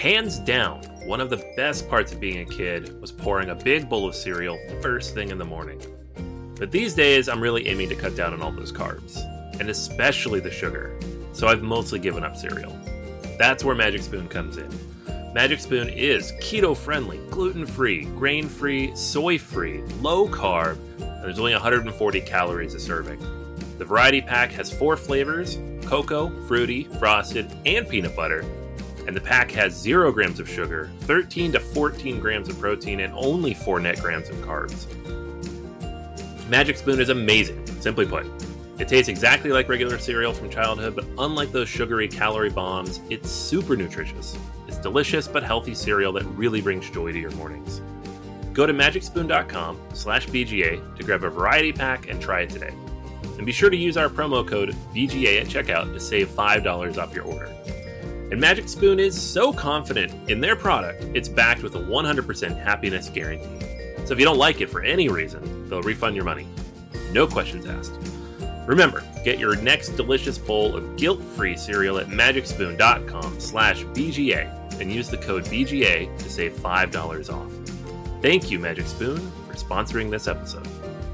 Hands down, one of the best parts of being a kid was pouring a big bowl of cereal first thing in the morning. But these days, I'm really aiming to cut down on all those carbs, and especially the sugar, so I've mostly given up cereal. That's where Magic Spoon comes in. Magic Spoon is keto-friendly, gluten-free, grain-free, soy-free, low-carb, and there's only 140 calories a serving. The variety pack has 4 flavors: cocoa, fruity, frosted, and peanut butter. And the pack has 0 grams of sugar, 13 to 14 grams of protein, and only 4 net grams of carbs. Magic Spoon is amazing, simply put. It tastes exactly like regular cereal from childhood, but unlike those sugary calorie bombs, it's super nutritious. It's delicious but healthy cereal that really brings joy to your mornings. Go to magicspoon.com/BGA to grab a variety pack and try it today. And be sure to use our promo code VGA at checkout to save $5 off your order. And Magic Spoon is so confident in their product, it's backed with a 100% happiness guarantee. So if you don't like it for any reason, they'll refund your money. No questions asked. Remember, get your next delicious bowl of guilt-free cereal at magicspoon.com/BGA and use the code VGA to save $5 off. Thank you, Magic Spoon, for sponsoring this episode.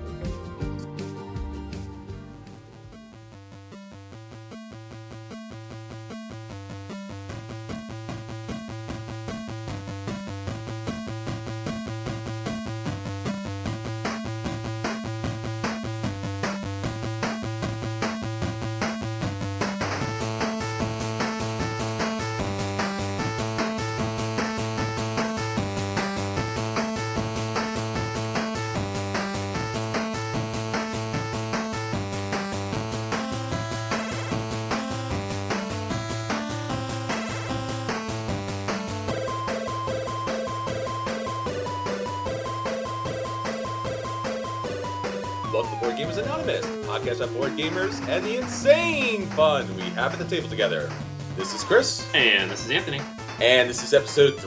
Welcome to Board Gamers Anonymous, podcast about board gamers and the insane fun we have at the table together. This is Chris. And this is Anthony. And this is episode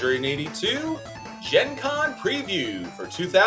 382, Gen Con Preview for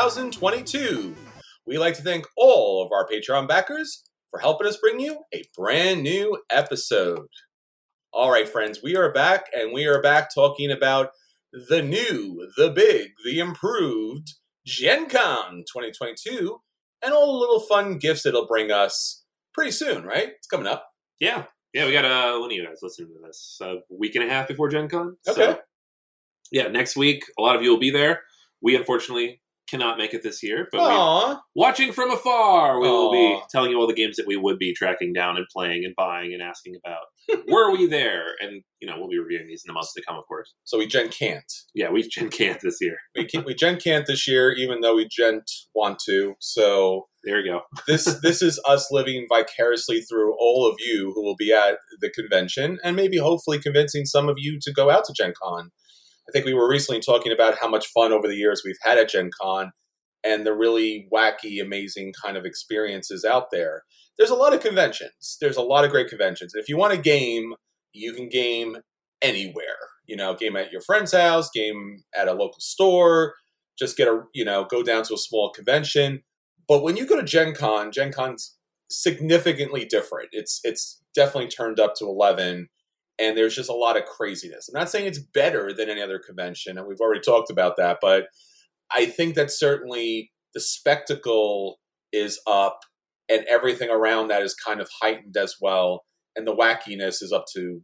2022. We like to thank all of our Patreon backers for helping us bring you a brand new episode. All right, friends, we are back, and we are back talking about the new, the big, the improved Gen Con 2022, and all the little fun gifts it'll bring us pretty soon, right? It's coming up. Yeah, we got when are you guys listening to this? A week and a half before Gen Con. Okay. So, yeah, next week, a lot of you will be there. We, unfortunately, cannot make it this year, but watching from afar, we will be telling you all the games that we would be tracking down and playing and buying and asking about. Were we there? And, we'll be reviewing these in the months to come, of course. So we Gen can't. Yeah, we Gen can't this year. We Gen can't this year, even though we Gen want to. So there you go. This is us living vicariously through all of you who will be at the convention, and maybe hopefully convincing some of you to go out to Gen Con. I think we were recently talking about how much fun over the years we've had at Gen Con and the really wacky, amazing kind of experiences out there. There's a lot of conventions. There's a lot of great conventions. If you want a game, you can game anywhere. Game at your friend's house, game at a local store, just go down to a small convention. But when you go to Gen Con's significantly different. It's definitely turned up to 11. And there's just a lot of craziness. I'm not saying it's better than any other convention, and we've already talked about that, but I think that certainly the spectacle is up, and everything around that is kind of heightened as well, and the wackiness is up to,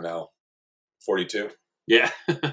42? Yeah.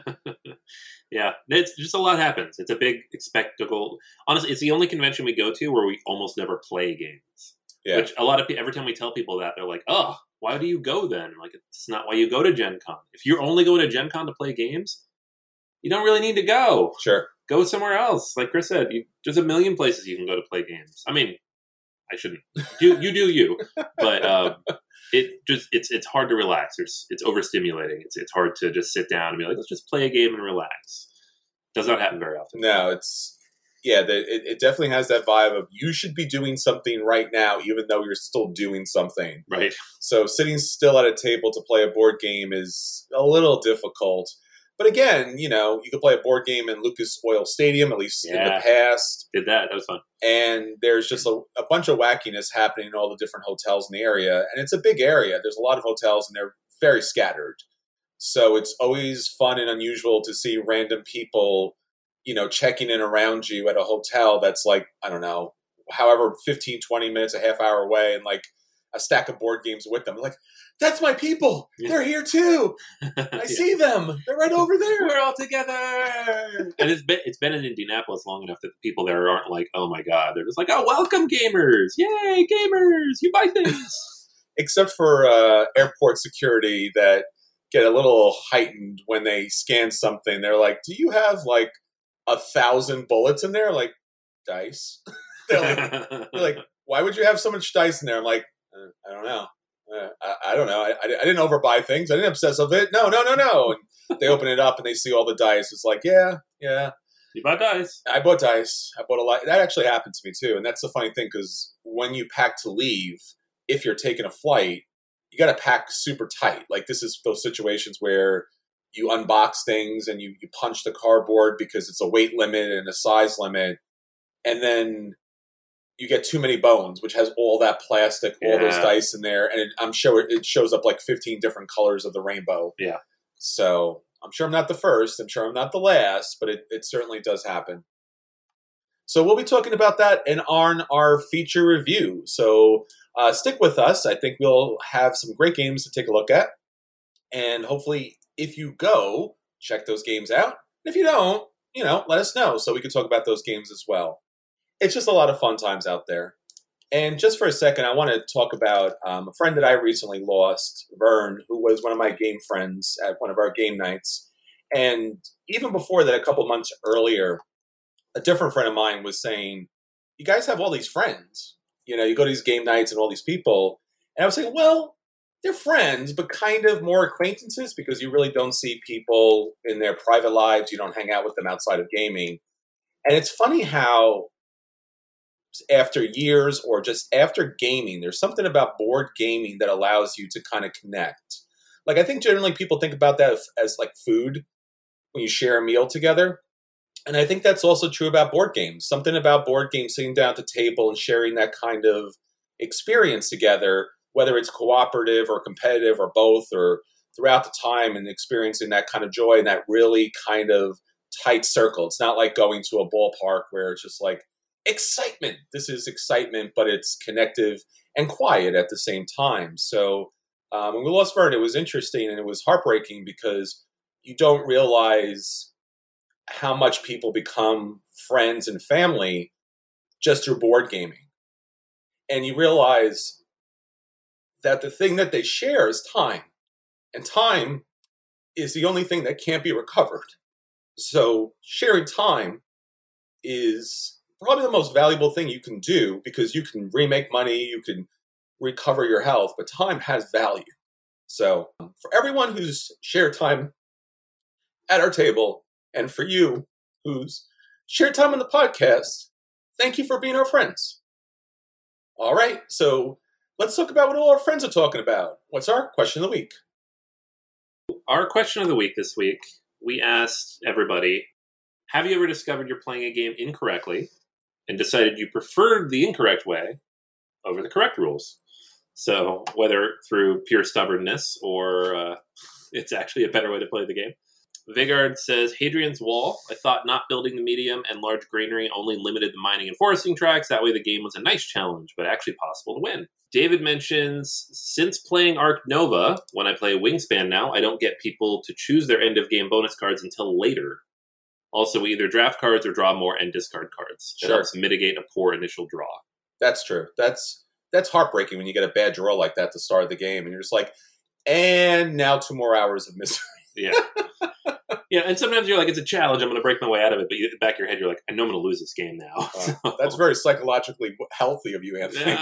Yeah, it's just a lot happens. It's a big spectacle. Honestly, it's the only convention we go to where we almost never play games. Yeah. Which a lot of people, every time we tell people that, they're like, oh, why do you go then? Like, it's not why you go to Gen Con. If you're only going to Gen Con to play games, you don't really need to go. Sure. Go somewhere else. Like Chris said, there's a million places you can go to play games. I mean, I shouldn't. You do you. But it's hard to relax. It's overstimulating. It's hard to just sit down and be like, let's just play a game and relax. Does not happen very often. No, it definitely has that vibe of you should be doing something right now, even though you're still doing something. Right. So sitting still at a table to play a board game is a little difficult. But again, you could play a board game in Lucas Oil Stadium, at least in the past. Did that. That was fun. And there's just a bunch of wackiness happening in all the different hotels in the area. And it's a big area. There's a lot of hotels, and they're very scattered. So it's always fun and unusual to see random people, checking in around you at a hotel that's like, I don't know, however, 15, 20 minutes, a half hour away, and like a stack of board games with them. Like, that's my people. They're here too. I see them. They're right over there. We're all together. And it's been in Indianapolis long enough that the people there aren't like, oh my God. They're just like, oh, welcome gamers. Yay, gamers. You buy things. Except for airport security that get a little heightened when they scan something. They're like, do you have like 1,000 bullets in there? Like, dice? they're like, why would you have so much dice in there? I'm like, I don't know. I don't know. I didn't overbuy things. I didn't obsess of it. No. And they open it up and they see all the dice. It's like, yeah. You bought dice. I bought dice. I bought a lot. That actually happened to me too. And that's the funny thing, because when you pack to leave, if you're taking a flight, you got to pack super tight. Like, this is those situations where you unbox things and you punch the cardboard because it's a weight limit and a size limit. And then you get too many bones, which has all that plastic, all those dice in there. And I'm sure it shows up like 15 different colors of the rainbow. Yeah. So I'm sure I'm not the first. I'm sure I'm not the last, but it certainly does happen. So we'll be talking about that on our feature review. So stick with us. I think we'll have some great games to take a look at. And hopefully, if you go, check those games out. If you don't, let us know so we can talk about those games as well. It's just a lot of fun times out there. And just for a second, I want to talk about a friend that I recently lost, Vern, who was one of my game friends at one of our game nights. And even before that, a couple months earlier, a different friend of mine was saying, you guys have all these friends. You go to these game nights and all these people. And I was saying, well, they're friends, but kind of more acquaintances, because you really don't see people in their private lives. You don't hang out with them outside of gaming. And it's funny how after years or just after gaming, there's something about board gaming that allows you to kind of connect. Like, I think generally people think about that as like food when you share a meal together. And I think that's also true about board games. Something about board games, sitting down at the table and sharing that kind of experience together, whether it's cooperative or competitive or both, or throughout the time, and experiencing that kind of joy in that really kind of tight circle. It's not like going to a ballpark where it's just like excitement. This is excitement, but it's connective and quiet at the same time. So when we lost Vern, it was interesting and it was heartbreaking, because you don't realize how much people become friends and family just through board gaming. And you realize that the thing that they share is time. And time is the only thing that can't be recovered. So sharing time is probably the most valuable thing you can do, because you can remake money, you can recover your health, but time has value. So for everyone who's shared time at our table, and for you who's shared time on the podcast, thank you for being our friends. All right, so let's talk about what all our friends are talking about. What's our question of the week? Our question of the week this week, we asked everybody, have you ever discovered you're playing a game incorrectly and decided you preferred the incorrect way over the correct rules? So whether through pure stubbornness or it's actually a better way to play the game. Vigard says, Hadrian's Wall. I thought not building the medium and large granary only limited the mining and foresting tracks. That way the game was a nice challenge, but actually possible to win. David mentions, since playing Arc Nova, when I play Wingspan now, I don't get people to choose their end-of-game bonus cards until later. Also, we either draft cards or draw more and discard cards. It helps mitigate a poor initial draw. That's true. That's heartbreaking when you get a bad draw like that at the start of the game, and you're just like, and now 2 more hours of misery. Yeah. Yeah, and sometimes you're like, it's a challenge, I'm going to break my way out of it, but in the back of your head, you're like, I know I'm going to lose this game now. So. That's very psychologically healthy of you, Anthony.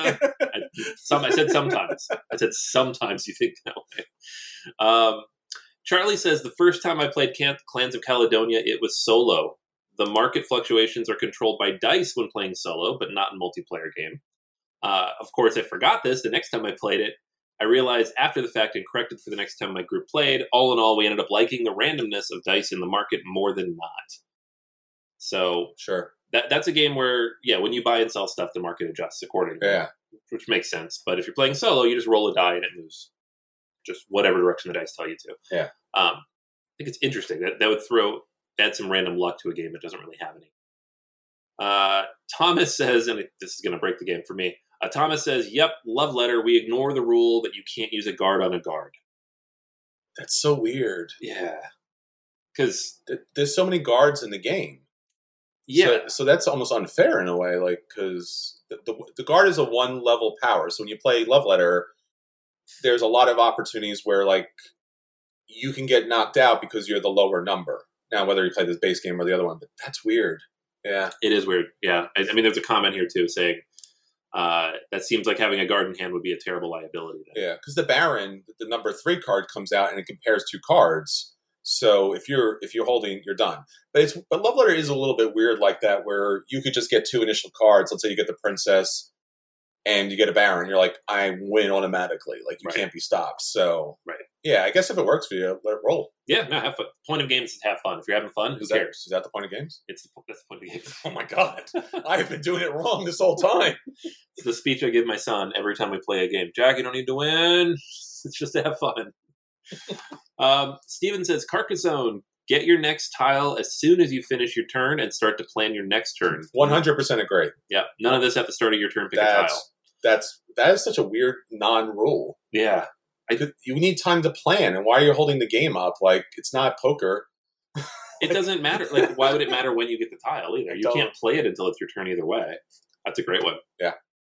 I said sometimes. I said sometimes you think that way. Charlie says, the first time I played Clans of Caledonia, it was solo. The market fluctuations are controlled by dice when playing solo, but not in multiplayer game. Of course, I forgot this the next time I played it. I realized after the fact and corrected for the next time my group played. All in all, we ended up liking the randomness of dice in the market more than not. So sure, that's a game where, when you buy and sell stuff, the market adjusts accordingly. Yeah, which makes sense. But if you're playing solo, you just roll a die and it moves just whatever direction the dice tell you to. Yeah. I think it's interesting that would add some random luck to a game that doesn't really have any. Thomas says, and this is going to break the game for me. Thomas says, "Yep, love letter. We ignore the rule that you can't use a guard on a guard." That's so weird. Yeah, because there's so many guards in the game. Yeah, so that's almost unfair in a way, like, because the guard is a one level power. So when you play love letter, there's a lot of opportunities where like you can get knocked out because you're the lower number. Now, whether you play this base game or the other one, but that's weird. Yeah, it is weird. Yeah, I mean, there's a comment here too saying that seems like having a guard in hand would be a terrible liability. Then. Yeah, because the Baron, the number 3 card, comes out and it compares 2 cards. So if you're holding, you're done. But Love Letter is a little bit weird like that, where you could just get 2 initial cards. Let's say you get the Princess and you get a Baron. You're like, I win automatically. Like you can't be stopped. So yeah, I guess if it works for you, let it roll. Yeah, no, have fun. Point of games is have fun. If you're having fun, who cares? Is that the point of games? That's the point of games. Oh my god, I've been doing it wrong this whole time. It's the speech I give my son every time we play a game. Jack, you don't need to win. It's just to have fun. Steven says, Carcassonne, get your next tile as soon as you finish your turn and start to plan your next turn. 100% agree. Yeah, none of this at the start of your turn. Pick a tile. That is such a weird non-rule. Yeah. You need time to plan, and why are you holding the game up? Like, it's not poker. It doesn't matter. Like, why would it matter when you get the tile either? You can't play it until it's your turn either way. That's a great one. Yeah.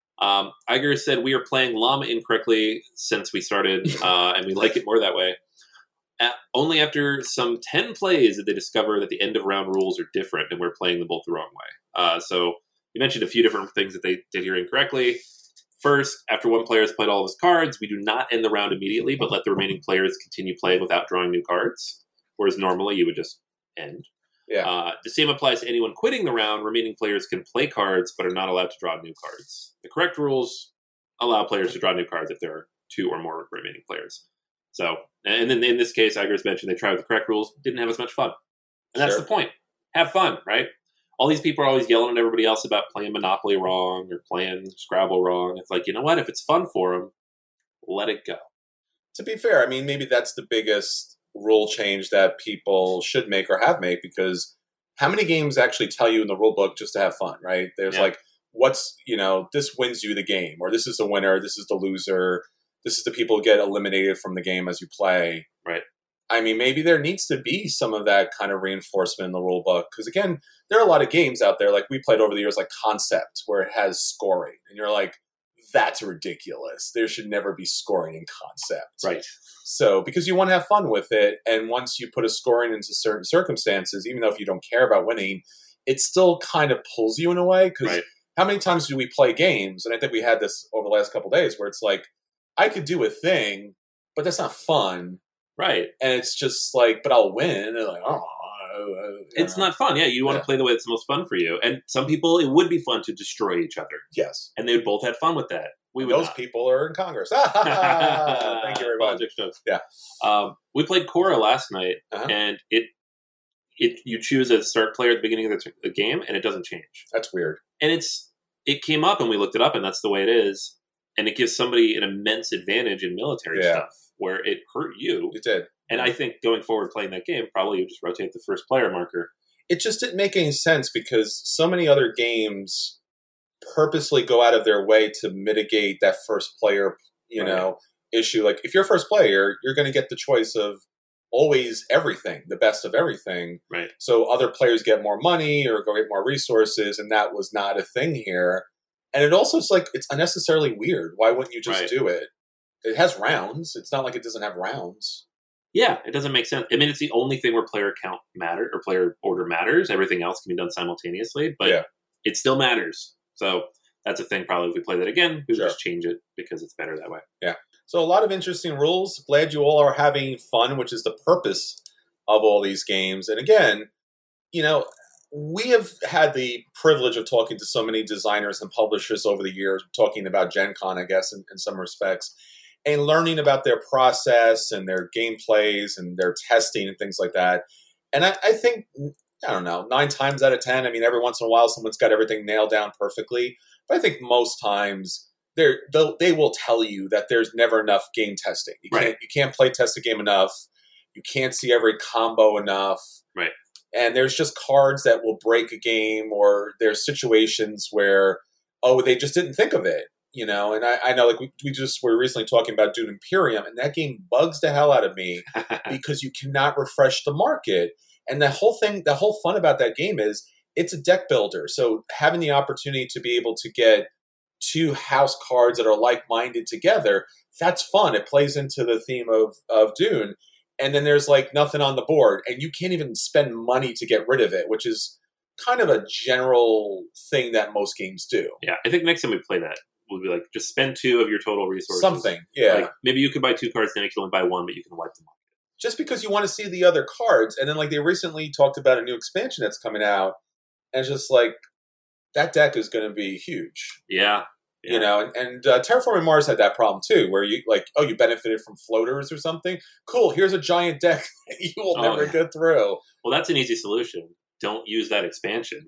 Iger said, we are playing Llama incorrectly since we started, and we like it more that way. Only after some 10 plays did they discover that the end of round rules are different, and we're playing them both the wrong way. So you mentioned a few different things that they did here incorrectly. First, after one player has played all of his cards, we do not end the round immediately, but let the remaining players continue playing without drawing new cards. Whereas normally you would just end. Yeah. The same applies to anyone quitting the round. Remaining players can play cards, but are not allowed to draw new cards. The correct rules allow players to draw new cards if there are 2 or more remaining players. So, and then in this case, Iger's mentioned they tried with the correct rules, didn't have as much fun. And that's the point. Have fun, right? All these people are always yelling at everybody else about playing Monopoly wrong or playing Scrabble wrong. It's like, you know what? If it's fun for them, let it go. To be fair, I mean, maybe that's the biggest rule change that people should make or have made, because how many games actually tell you in the rule book just to have fun, right? There's like, this wins you the game, or this is the winner, this is the loser, this is the people who get eliminated from the game as you play. Right. I mean, maybe there needs to be some of that kind of reinforcement in the rule book. Because, again, there are a lot of games out there, like we played over the years, like Concept, where it has scoring. And you're like, that's ridiculous. There should never be scoring in Concept. Right. So, because you want to have fun with it, and once you put a scoring into certain circumstances, even though if you don't care about winning, it still kind of pulls you in a way. Because how many times do we play games, and I think we had this over the last couple of days, where it's like, I could do a thing, but that's not fun. Right. And it's just like, but I'll win. And they're like, it's not fun. Yeah, you want to play the way that's most fun for you. And some people, it would be fun to destroy each other. Yes. And they would both have fun with that. Those people are in Congress. Thank you very much. Yeah. We played Cora last night, and you choose a start player at the beginning of the game, and it doesn't change. That's weird. And it came up, and we looked it up, and that's the way it is. And it gives somebody an immense advantage in military stuff, where it hurt you. It did. And I think going forward playing that game, probably you just rotate the first player marker. It just didn't make any sense, because so many other games purposely go out of their way to mitigate that first player, issue. Like, if you're first player, you're going to get the choice of always everything, the best of everything. Right. So other players get more money or go get more resources, and that was not a thing here. And it also is like, it's unnecessarily weird. Why wouldn't you just do it? It has rounds. It's not like it doesn't have rounds. Yeah, it doesn't make sense. I mean, it's the only thing where player count matters or player order matters. Everything else can be done simultaneously, but it still matters. So that's a thing. Probably if we play that again, we'll just change it because it's better that way. Yeah. So a lot of interesting rules. Glad you all are having fun, which is the purpose of all these games. And again, we have had the privilege of talking to so many designers and publishers over the years, talking about Gen Con, I guess, in some respects, and learning about their process and their gameplays and their testing and things like that. And I think, 9 times out of 10, I mean, every once in a while someone's got everything nailed down perfectly. But I think most times they will tell you that there's never enough game testing. You can't play test a game enough. you can't see every combo enough. Right. And there's just cards that will break a game, or there's situations where, they just didn't think of it, And I know, like, we just were recently talking about Dune Imperium, and that game bugs the hell out of me because you cannot refresh the market. And the whole fun about that game is it's a deck builder. So having the opportunity to be able to get 2 house cards that are like-minded together, that's fun. It plays into the theme of Dune. And then there's like nothing on the board, and you can't even spend money to get rid of it, which is kind of a general thing that most games do. Yeah, I think next time we play that, we'll be like, just spend 2 of your total resources. Something, yeah. Like, maybe you could buy 2 cards, then you can only buy 1, but you can wipe them off. Just because you want to see the other cards. And then, like, they recently talked about a new expansion that's coming out, and it's just like, that deck is going to be huge. Yeah. And Terraforming Mars had that problem too, where you you benefited from floaters or something. Cool, here's a giant deck that you will never get through. Well, that's an easy solution. Don't use that expansion.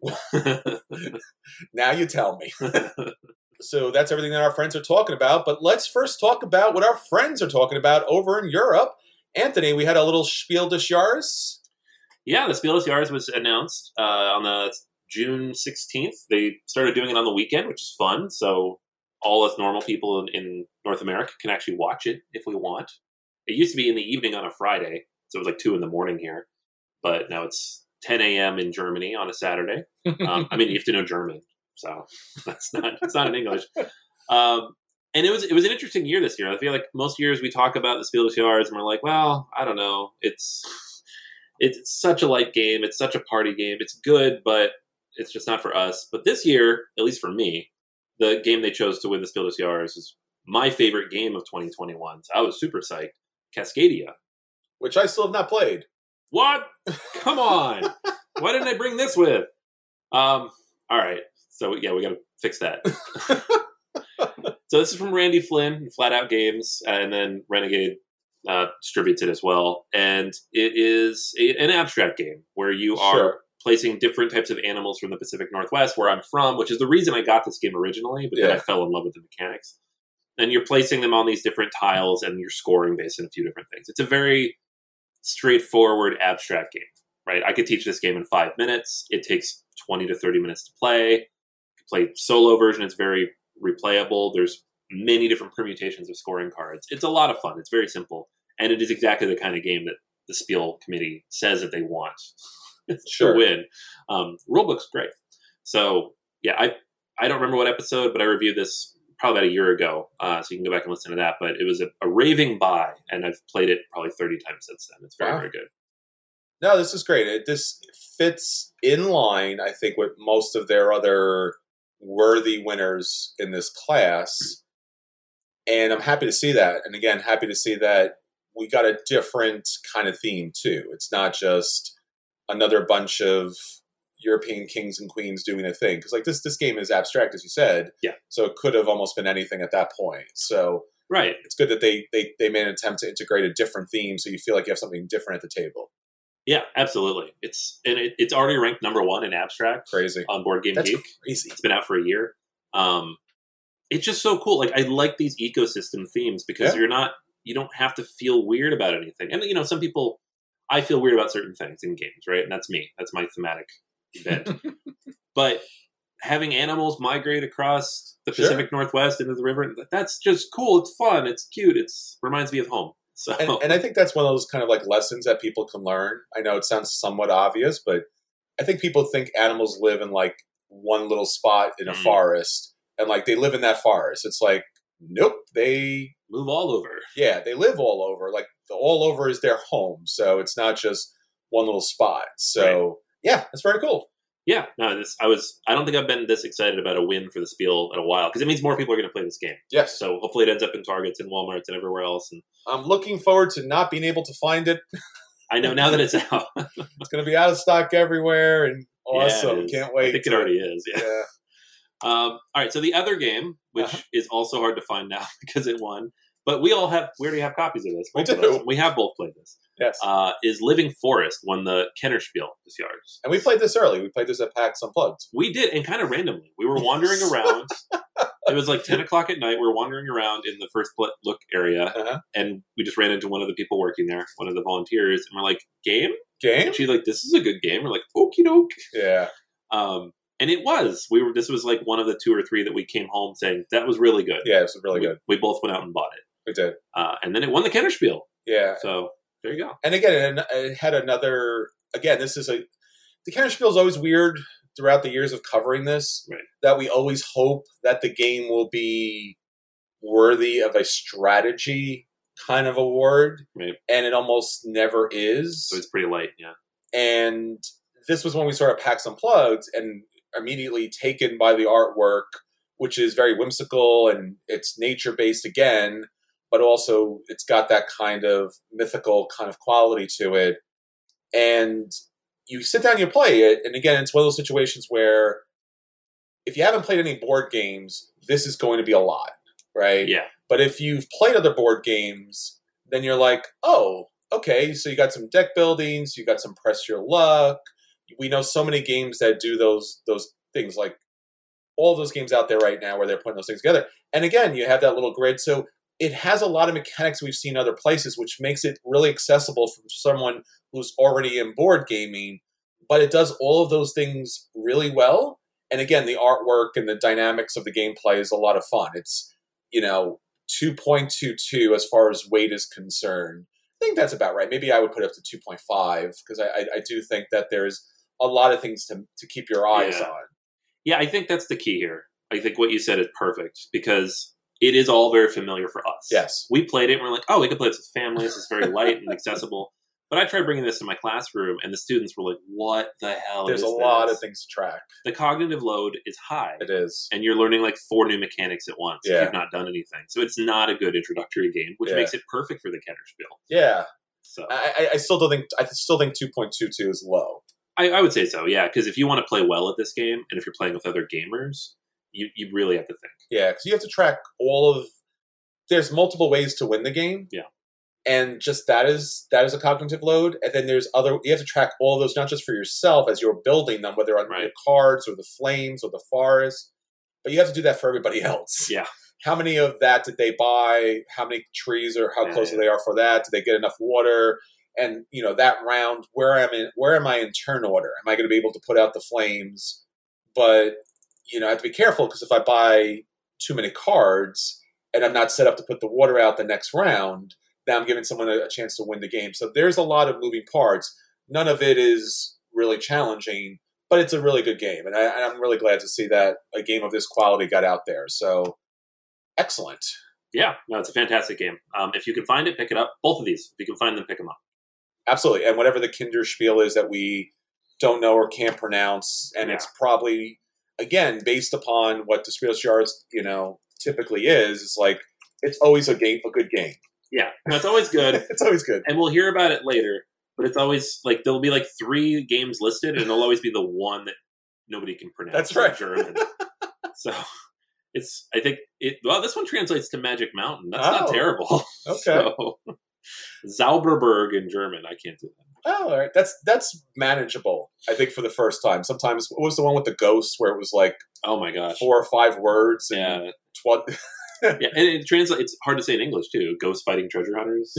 Now you tell me. So that's everything that our friends are talking about. But let's first talk about what our friends are talking about over in Europe. Anthony, we had a little Spiel des Jahres. Yeah, the Spiel des Jahres was announced on the June 16th. They started doing it on the weekend, which is fun. So all us normal people in North America can actually watch it if we want. It used to be in the evening on a Friday, so it was like 2 a.m. here. But now it's 10 a.m. in Germany on a Saturday. I mean, you have to know German, so it's not in English. And it was an interesting year this year. I feel like most years we talk about the Spiel des Jahres and we're like, well, I don't know. It's such a light game. It's such a party game. It's good, but it's just not for us. But this year, at least for me, the game they chose to win the Spiel des Jahres is my favorite game of 2021. So I was super psyched. Cascadia. Which I still have not played. What? Come on. Why didn't I bring this with? All right. So, yeah, we got to fix that. So this is from Randy Flynn, Flat Out Games, and then Renegade distributes it as well. And it is an abstract game where you are placing different types of animals from the Pacific Northwest, where I'm from, which is the reason I got this game originally, but then I fell in love with the mechanics. And you're placing them on these different tiles, and you're scoring based on a few different things. It's a very straightforward, abstract game, right? I could teach this game in 5 minutes. It takes 20 to 30 minutes to play. You can play solo version. It's very replayable. There's many different permutations of scoring cards. It's a lot of fun. It's very simple. And it is exactly the kind of game that the Spiel committee says that they want to win. Rulebook's great. So, yeah, I don't remember what episode, but I reviewed this probably about a year ago. So you can go back and listen to that. But it was a raving buy, and I've played it probably 30 times since then. It's very, very good. No, this is great. This fits in line, I think, with most of their other worthy winners in this class. And I'm happy to see that. And again, happy to see that we got a different kind of theme, too. It's not just another bunch of European kings and queens doing a thing. Because like this game is abstract, as you said. Yeah. So it could have almost been anything at that point. So right. It's good that they made an attempt to integrate a different theme so you feel like you have something different at the table. Yeah, absolutely. It's already ranked #1 in abstract. Crazy. On Board Game That's Geek. Crazy. It's been out for a year. It's just so cool. Like I like these ecosystem themes because you don't have to feel weird about anything. And some people, I feel weird about certain things in games, right? And that's me. That's my thematic event. But having animals migrate across the Pacific Northwest into the river, that's just cool. It's fun. It's cute. It reminds me of home. So. And I think that's one of those kind of like lessons that people can learn. I know it sounds somewhat obvious, but I think people think animals live in like one little spot in a forest and like they live in that forest. It's like, nope, they move all over. Yeah, they live all over. Like the all over is their home. So it's not just one little spot. So yeah, that's very cool. Yeah, no, I don't think I've been this excited about a win for the Spiel in a while because it means more people are going to play this game. Yes. So hopefully it ends up in Targets and Walmarts and everywhere else. And I'm looking forward to not being able to find it. I know now that it's out. It's going to be out of stock everywhere and awesome. Yeah, can't wait. I think it already is. Yeah. Yeah. All right. So the other game, which is also hard to find now because it won, but we already have copies of this. We do. We have both played this. Yes. Is Living Forest won the Kennerspiel this year. And we played this early. We played this at PAX Unplugged. We did, and kind of randomly. We were wandering around It was like 10 o'clock at night. We were wandering around in the first look area, and we just ran into one of the people working there, one of the volunteers, and we're like, game? And she's like, this is a good game. We're like, okie doke. Yeah. And it was. This was like one of the 2 or 3 that we came home saying, that was really good. Yeah, it was really good. We both went out and bought it. We did. And then it won the Kennerspiel. Yeah. So there you go. And again, it had another, again, the Kennerspiel is always weird throughout the years of covering this, right, that we always hope that the game will be worthy of a strategy kind of award. Right. And it almost never is. So it's pretty light, yeah. And this was when we started PAX Unplugged and immediately taken by the artwork, which is very whimsical and it's nature-based again, but also it's got that kind of mythical kind of quality to it. And you sit down, you play it, and again, it's one of those situations where if you haven't played any board games, this is going to be a lot, right? Yeah. But if you've played other board games, then you're like, oh, okay, so you got some deck buildings, you got some press your luck. We know so many games that do those things, like all those games out there right now where they're putting those things together. And again, you have that little grid. So it has a lot of mechanics we've seen other places, which makes it really accessible for someone who's already in board gaming. But it does all of those things really well. And again, the artwork and the dynamics of the gameplay is a lot of fun. It's, 2.22 as far as weight is concerned. I think that's about right. Maybe I would put it up to 2.5 because I do think that there's a lot of things to keep your eyes on. Yeah, I think that's the key here. I think what you said is perfect because it is all very familiar for us. Yes. We played it and we're like, oh, we can play this with families. It's very light and accessible. But I tried bringing this to my classroom and the students were like, what the hell There's is a this? lot of things to track. The cognitive load is high. It is. And you're learning like 4 new mechanics at once if you've not done anything. So it's not a good introductory game, which makes it perfect for the Kennerspiel. Yeah. So I still think 2.22 is low. I would say so, yeah, because if you want to play well at this game, and if you're playing with other gamers, you really have to think. Yeah, because you have to track there's multiple ways to win the game. Yeah. And just that is a cognitive load. And then you have to track all of those, not just for yourself as you're building them, whether on your cards or the flames or the forest, but you have to do that for everybody else. Yeah. How many of that did they buy? How many trees or how close they are for that? Did they get enough water? And, that round, where am I in turn order? Am I going to be able to put out the flames? But, I have to be careful because if I buy too many cards and I'm not set up to put the water out the next round, now I'm giving someone a chance to win the game. So there's a lot of moving parts. None of it is really challenging, but it's a really good game. And I'm really glad to see that a game of this quality got out there. So excellent. Yeah, no, it's a fantastic game. If you can find it, pick it up. Both of these, if you can find them, pick them up. Absolutely. And whatever the Kinderspiel is that we don't know or can't pronounce, and it's probably, again, based upon what the Spieljahres, typically is, it's like, it's always a good game. Yeah, no, it's always good. It's always good. And we'll hear about it later, but it's always, like, there'll be, like, 3 games listed, and there'll always be the one that nobody can pronounce. That's right. German. So, this one translates to Magic Mountain. That's not terrible. Okay. So, Zauberberg in German. I can't do that. Oh, all right. That's manageable, I think, for the first time. Sometimes, what was the one with the ghosts where it was like, oh my gosh, 4 or 5 words? And yeah, and it translates. It's hard to say in English too. Ghost fighting treasure hunters.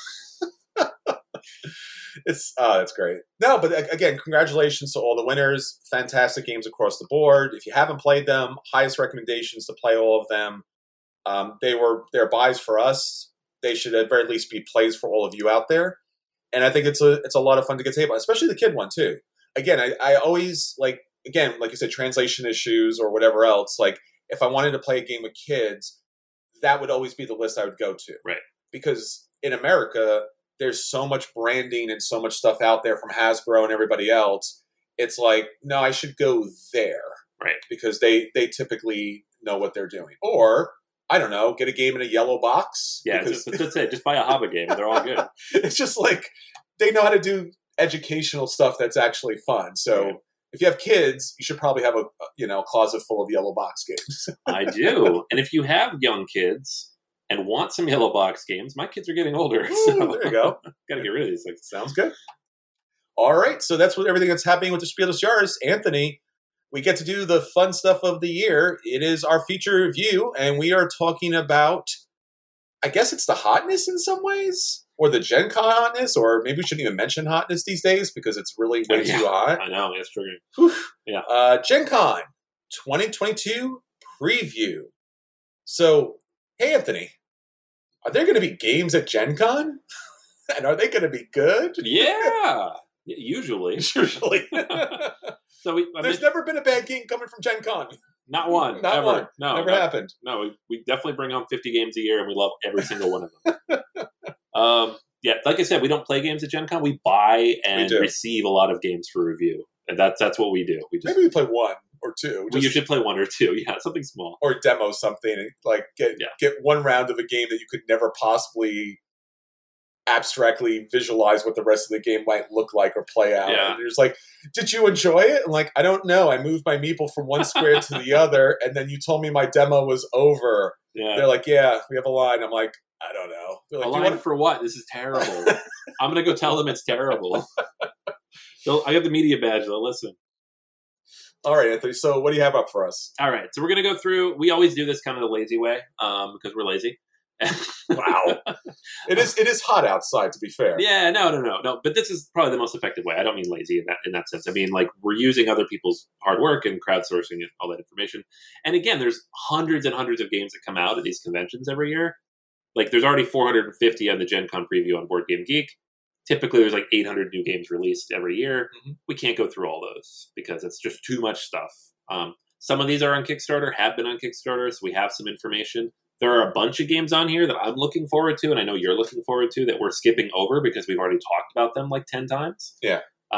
It's great. No, but again, congratulations to all the winners. Fantastic games across the board. If you haven't played them, highest recommendations to play all of them. They're buys for us. They should at very least be plays for all of you out there. And I think it's a lot of fun to get to, especially the kid one too. Again, I always like you said, translation issues or whatever else. Like if I wanted to play a game with kids, that would always be the list I would go to. Right. Because in America, there's so much branding and so much stuff out there from Hasbro and everybody else. It's like, no, I should go there. Right. Because they typically know what they're doing. Or, I don't know, get a game in a yellow box. Yeah, that's it. Just buy a Haba game. They're all good. It's just like, they know how to do educational stuff that's actually fun. So if you have kids, you should probably have a closet full of yellow box games. I do. And if you have young kids and want some yellow box games, my kids are getting older. Ooh, so there you go. Got to get rid of these things. Sounds good. All right. So that's everything that's happening with the Spiel des Jahres. Anthony, we get to do the fun stuff of the year. It is our feature review, and we are talking about, I guess it's the hotness in some ways, or the Gen Con hotness, or maybe we shouldn't even mention hotness these days because it's really way too hot. I know, it's triggering. Yeah. Gen Con 2022 preview. So, hey, Anthony, are there going to be games at Gen Con? And are they going to be good? Yeah, usually. Usually. So There's never been a bad game coming from Gen Con. Not one. Not ever. one. No, never happened. No, we definitely bring home 50 games a year, and we love every single one of them. Yeah, like I said, we don't play games at Gen Con. We buy and receive a lot of games for review. And that's what we do. Maybe we play one or two. We usually play one or two. Yeah, something small. Or demo something. And like get one round of a game that you could never possibly abstractly visualize what the rest of the game might look like or play out. Yeah. And you're just like, did you enjoy it? And like, I don't know. I moved my meeple from one square to the other, and then you told me my demo was over. Yeah. They're like, yeah, we have a line. I'm like, I don't know. They're like, a line for what? This is terrible. I'm going to go tell them it's terrible. I got the media badge. They'll listen. All right, Anthony. So what do you have up for us? All right. So we're going to go through. We always do this kind of the lazy way because we're lazy. Wow. It is hot outside, to be fair. Yeah, no. But this is probably the most effective way. I don't mean lazy in that sense. I mean, like, we're using other people's hard work and crowdsourcing and all that information. And again, there's hundreds and hundreds of games that come out at these conventions every year. Like, there's already 450 on the Gen Con preview on Board Game Geek. Typically, there's like 800 new games released every year. Mm-hmm. We can't go through all those because it's just too much stuff. Some of these are on Kickstarter, have been on Kickstarter, so we have some information. There are a bunch of games on here that I'm looking forward to, and I know you're looking forward to, that we're skipping over because we've already talked about them like 10 times. Yeah.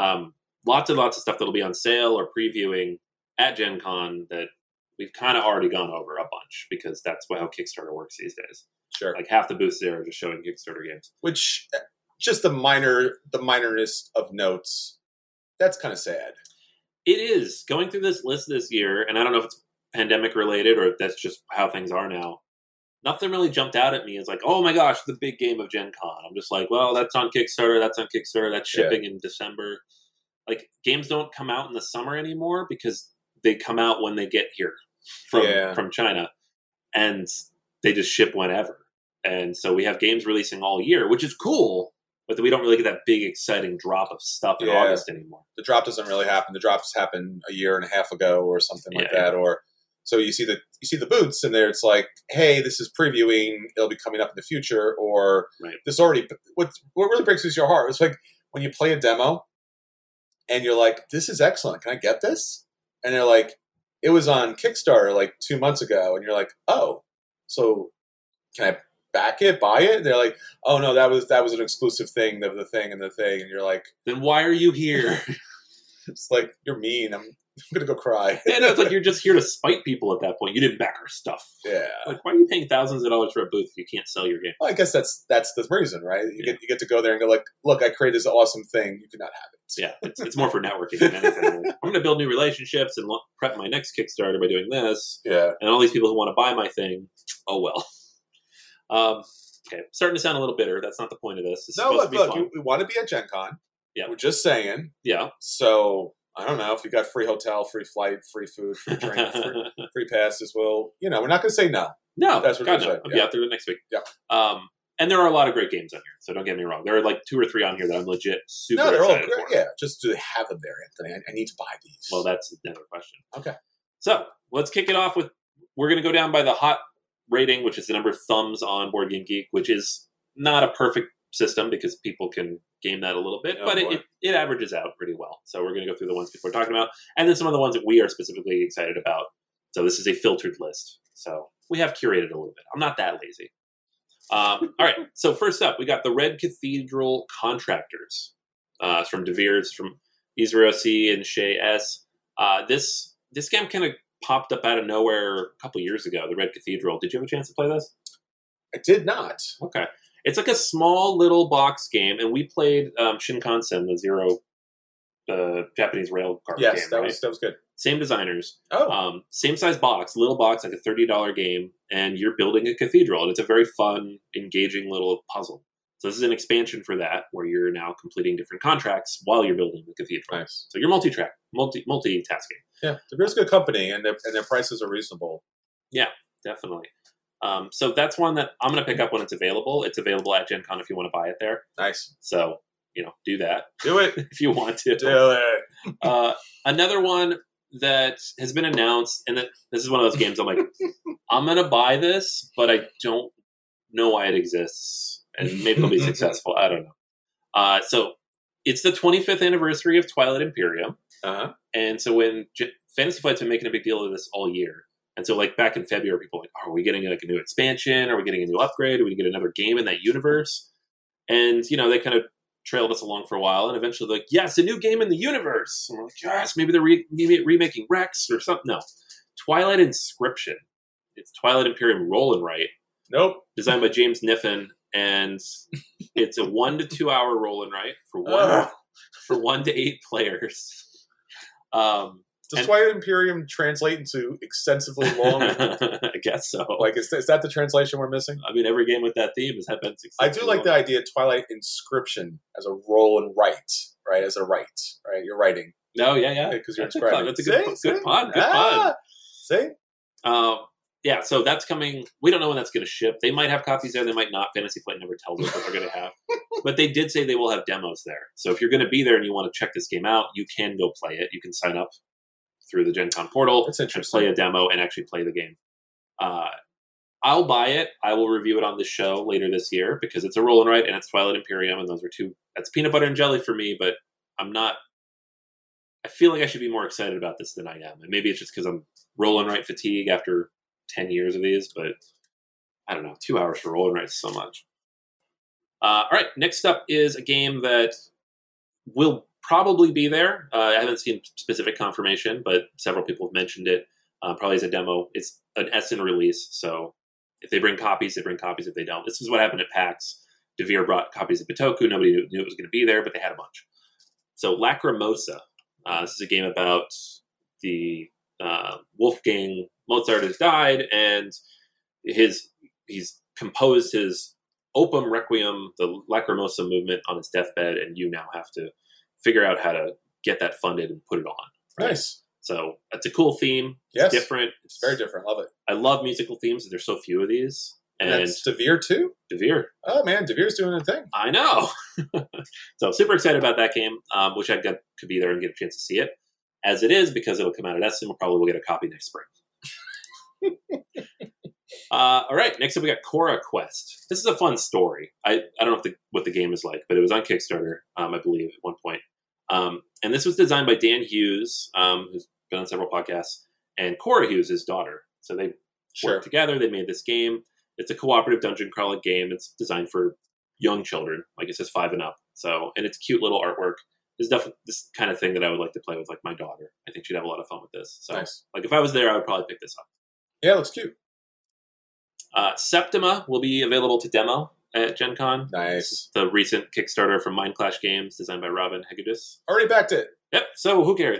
Lots and lots of stuff that'll be on sale or previewing at Gen Con that we've kind of already gone over a bunch because that's how Kickstarter works these days. Sure. Like half the booths there are just showing Kickstarter games. Which, just the minorness of notes, that's kind of sad. It is. Going through this list this year, and I don't know if it's pandemic related or if that's just how things are now, nothing really jumped out at me as like, oh my gosh, the big game of Gen Con. I'm just like, well, that's on Kickstarter, that's shipping in December. Like, games don't come out in the summer anymore because they come out when they get here from China. And they just ship whenever. And so we have games releasing all year, which is cool, but we don't really get that big, exciting drop of stuff in August anymore. The drop doesn't really happen. The drops happened a year and a half ago or something like that. Or so you see the booths and there it's like, hey, this is previewing, it'll be coming up in the future, or this already. What really breaks your heart is like when you play a demo and you're like, this is excellent. Can I get this? And they're like, it was on Kickstarter like 2 months ago, and you're like, oh, so can I back it, buy it? And they're like, oh no, that was an exclusive thing, the thing, and you're like, then why are you here? It's like, you're mean. I'm gonna go cry. Yeah, no, it's like you're just here to spite people at that point. You didn't back our stuff. Yeah. Like, why are you paying thousands of dollars for a booth if you can't sell your game? Well, I guess that's the reason, right? You get to go there and go like, look, I created this awesome thing. You cannot have it. Yeah, it's more for networking than anything. I'm going to build new relationships and prep my next Kickstarter by doing this. Yeah. And all these people who want to buy my thing, oh well. Okay, starting to sound a little bitter. That's not the point of this. Look, we want to be at Gen Con. Yeah. We're just saying. Yeah. So, I don't know if you got free hotel, free flight, free food, free drink, free passes. Well, we're not going to say no. No, that's what we're saying. I'll be out there next week. Yeah. And there are a lot of great games on here, so don't get me wrong. There are like 2 or 3 on here that I'm legit super excited all great. for. Yeah, just do they have them there, Anthony? I need to buy these. Well, that's another question. Okay. So let's kick it off with, we're going to go down by the hot rating, which is the number of thumbs on Board Game Geek, which is not a perfect system because people can game that a little bit, but it averages out pretty well. So we're going to go through the ones people are talking about, and then some of the ones that we are specifically excited about. So this is a filtered list. So we have curated a little bit. I'm not that lazy. All right. So first up, we got the Red Cathedral Contractors. It's from De Beers, from Israel C. and Shay S. This game kind of popped up out of nowhere a couple years ago, the Red Cathedral. Did you have a chance to play this? I did not. Okay. It's like a small little box game, and we played Shinkansen, the Zero Japanese rail car game. Yes, that was good. Same designers. Oh. Same size box, little box, like a $30 game, and you're building a cathedral, and it's a very fun, engaging little puzzle. So this is an expansion for that, where you're now completing different contracts while you're building the cathedral. Nice. So you're multitasking. Yeah, De Beers good company, and their prices are reasonable. Yeah, definitely. So that's one that I'm going to pick up when it's available. It's available at Gen Con if you want to buy it there. Nice. So, do that. Do it. If you want to. Do it. Another one that has been announced, and this is one of those games I'm like, I'm going to buy this, but I don't know why it exists. And maybe it'll be successful. I don't know. So it's the 25th anniversary of Twilight Imperium. Uh-huh. And so when Fantasy Flight's been making a big deal of this all year. And so, like, back in February, people were like, are we getting, like, a new expansion? Are we getting a new upgrade? Are we going to get another game in that universe? And, they kind of trailed us along for a while. And eventually, like, yes, a new game in the universe. And we're like, yes, maybe they're remaking Rex or something. No. Twilight Inscription. It's Twilight Imperium Roll and Write. Nope. Designed by James Niffen. And it's a 1 to 2 hour roll and write for 1 to 8 players. Does Twilight Imperium translate into extensively long? I guess so. Like, is that the translation we're missing? I mean, every game with that theme has been successful. I do like the idea of Twilight Inscription as a roll and write, right? As a write, right? You're writing. No, yeah. Because you're inscribing. That's a good pun. Good pun. See? Yeah, so that's coming. We don't know when that's going to ship. They might have copies there. They might not. Fantasy Flight never tells us what they're going to have. But they did say they will have demos there. So if you're going to be there and you want to check this game out, you can go play it. You can sign up through the Gen Con portal. That's interesting. Play a demo and actually play the game. I'll buy it. I will review it on this show later this year because it's a roll and write and it's Twilight Imperium, and those are two. That's peanut butter and jelly for me, but I'm not. I feel like I should be more excited about this than I am, and maybe it's just because I'm roll and write fatigue after 10 years of these. But I don't know. 2 hours for roll and write is so much. All right, next up is a game that will probably be there. I haven't seen specific confirmation, but several people have mentioned it. Probably as a demo. It's an Essen release, so if they bring copies, they bring copies. If they don't, this is what happened at PAX. Devere brought copies of Bitoku. Nobody knew it was going to be there, but they had a bunch. So Lacrimosa. This is a game about the Wolfgang Mozart has died, and he's composed his Opum Requiem, the Lacrimosa movement, on his deathbed, and you now have to figure out how to get that funded and put it on. Right? Nice. So it's a cool theme. Yes. It's different. It's very different. Love it. I love musical themes. There's so few of these. And that's Devere too? Devere. Oh man, Devere's doing a thing. I know. So super excited about that game. Wish I could be there and get a chance to see it. As it is, because it'll come out at Essen, we'll probably get a copy next spring. All right, next up we got Cora Quest. This is a fun story. I don't know what the game is like, but it was on Kickstarter, I believe, at one point. And this was designed by Dan Hughes, who's been on several podcasts, and Cora Hughes, his daughter. So they worked together. They made this game. It's a cooperative dungeon crawler game. It's designed for young children, like it says 5 and up. So, and it's cute little artwork. It's definitely this kind of thing that I would like to play with, like my daughter. I think she'd have a lot of fun with this. So, like if I was there, I would probably pick this up. Yeah, it looks cute. Septima will be available to demo at Gen Con. Nice. The recent Kickstarter from Mind Clash Games, designed by Robin Hegedus. Already backed it. Yep. So who cares?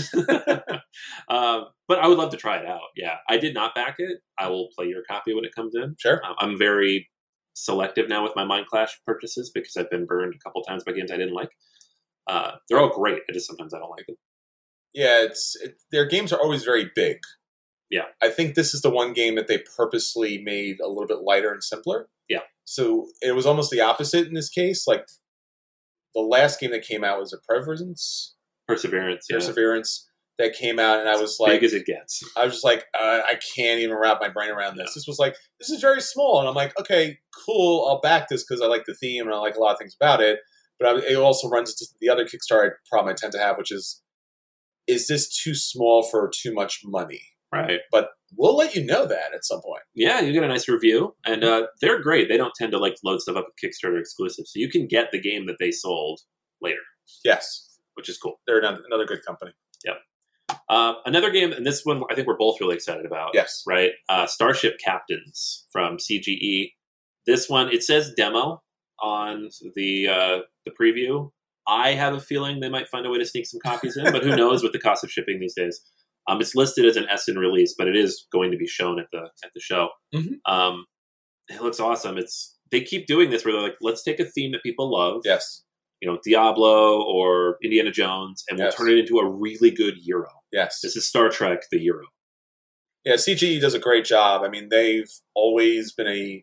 No. But I would love to try it out. Yeah, I did not back it. I will play your copy when it comes in. Sure. I'm very selective now with my Mind Clash purchases because I've been burned a couple times by games I didn't like. They're all great. Sometimes I don't like them. Yeah, their games are always very big. Yeah. I think this is the one game that they purposely made a little bit lighter and simpler. Yeah. So it was almost the opposite in this case. Like the last game that came out was Perseverance. That came out, and I was like, big as it gets. I was just like, I can't even wrap my brain around this. Yeah. This was like, this is very small, and I'm like, okay, cool, I'll back this because I like the theme and I like a lot of things about it. But it also runs into the other Kickstarter problem I tend to have, which is this too small for too much money? Right. But we'll let you know that at some point. Yeah, you get a nice review, and they're great. They don't tend to like load stuff up with Kickstarter exclusive, so you can get the game that they sold later. Yes, which is cool. They're another good company. Yep. Another game, and this one I think we're both really excited about. Yes. Right? Starship Captains from CGE. This one, it says demo on the preview. I have a feeling they might find a way to sneak some copies in, but who knows with the cost of shipping these days. It's listed as an Essen release, but it is going to be shown at the show. Mm-hmm. It looks awesome. It's they keep doing this where they're like, let's take a theme that people love. Yes. Diablo or Indiana Jones, and we'll turn it into a really good Euro. Yes. This is Star Trek, the Euro. Yeah, CGE does a great job. I mean, they've always been a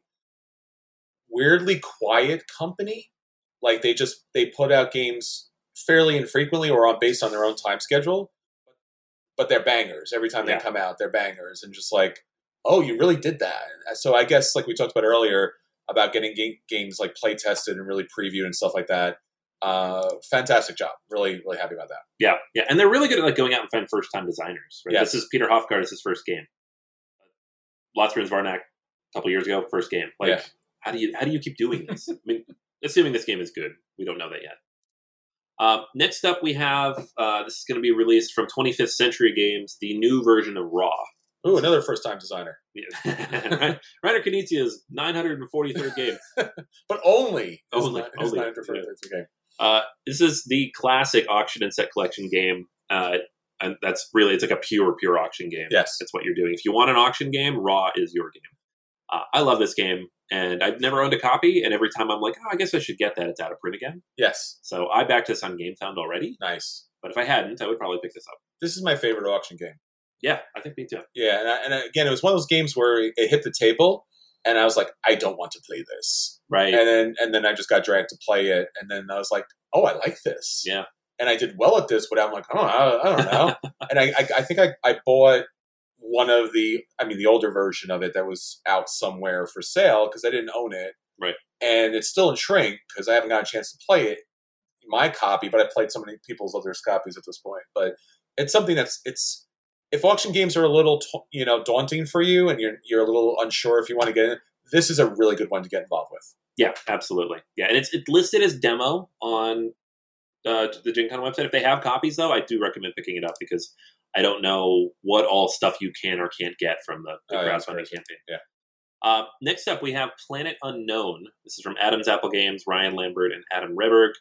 weirdly quiet company. Like, they put out games fairly infrequently or based on their own time schedule, but they're bangers. Every time they come out, they're bangers. And just like, oh, you really did that. So I guess, like we talked about earlier, about getting games like play tested and really previewed and stuff like that. Fantastic job. Really, really happy about that. Yeah, yeah, and they're really good at like going out and finding first time designers. Right? Yes. This is Peter Hofgaard. It's his first game. Lotsman Varnak, a couple years ago, first game. Like, how do you keep doing this? I mean, assuming this game is good, we don't know that yet. Next up, we have this is going to be released from 25th Century Games, the new version of Raw. Ooh, another first time designer. Yeah. Reiner Knizia's 943rd game, but only his 943rd game. This is the classic auction and set collection game, and that's really, it's like a pure auction game. Yes. That's what you're doing. If you want an auction game, Raw is your game. I love this game, and I've never owned a copy, and every time I'm like, I guess I should get that, it's out of print again. Yes. So I backed this on GameFound already. Nice. But if I hadn't, I would probably pick this up. This is my favorite auction game. Yeah, I think me too. Yeah, and again, it was one of those games where it hit the table, and I was like, I don't want to play this. Right. And then I just got dragged to play it, and then I was like, oh, I like this. Yeah. And I did well at this, but I'm like, I don't know. And I think I bought one of the older version of it that was out somewhere for sale because I didn't own it. Right. And it's still in shrink because I haven't got a chance to play it, my copy, but I played so many people's other copies at this point. But it's something if auction games are a little, daunting for you and you're a little unsure if you want to get in, this is a really good one to get involved with. Yeah, absolutely. Yeah, and it's listed as demo on the Gen Con website. If they have copies, though, I do recommend picking it up because I don't know what all stuff you can or can't get from the crowdfunding campaign. Yeah. Next up, we have Planet Unknown. This is from Adam's Apple Games, Ryan Lambert, and Adam Reberg.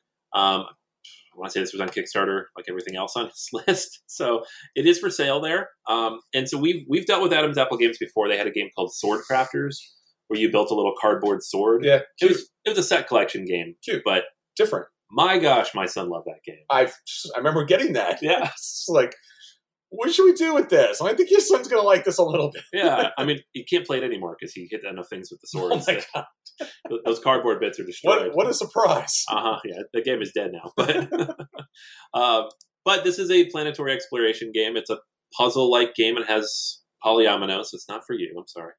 I want to say this was on Kickstarter, like everything else on his list. So it is for sale there. And so we've dealt with Adam's Apple Games before. They had a game called Sword Crafters, where you built a little cardboard sword. Yeah, it was a set collection game, cute, but different. My gosh, my son loved that game. I remember getting that. Yeah, it's like, what should we do with this? I think your son's going to like this a little bit. Yeah, I mean, you can't play it anymore because he hit enough things with the sword. Oh my God. Those cardboard bits are destroyed. What a surprise. Yeah, the game is dead now. But this is a planetary exploration game. It's a puzzle-like game. It has polyomino, so it's not for you. I'm sorry.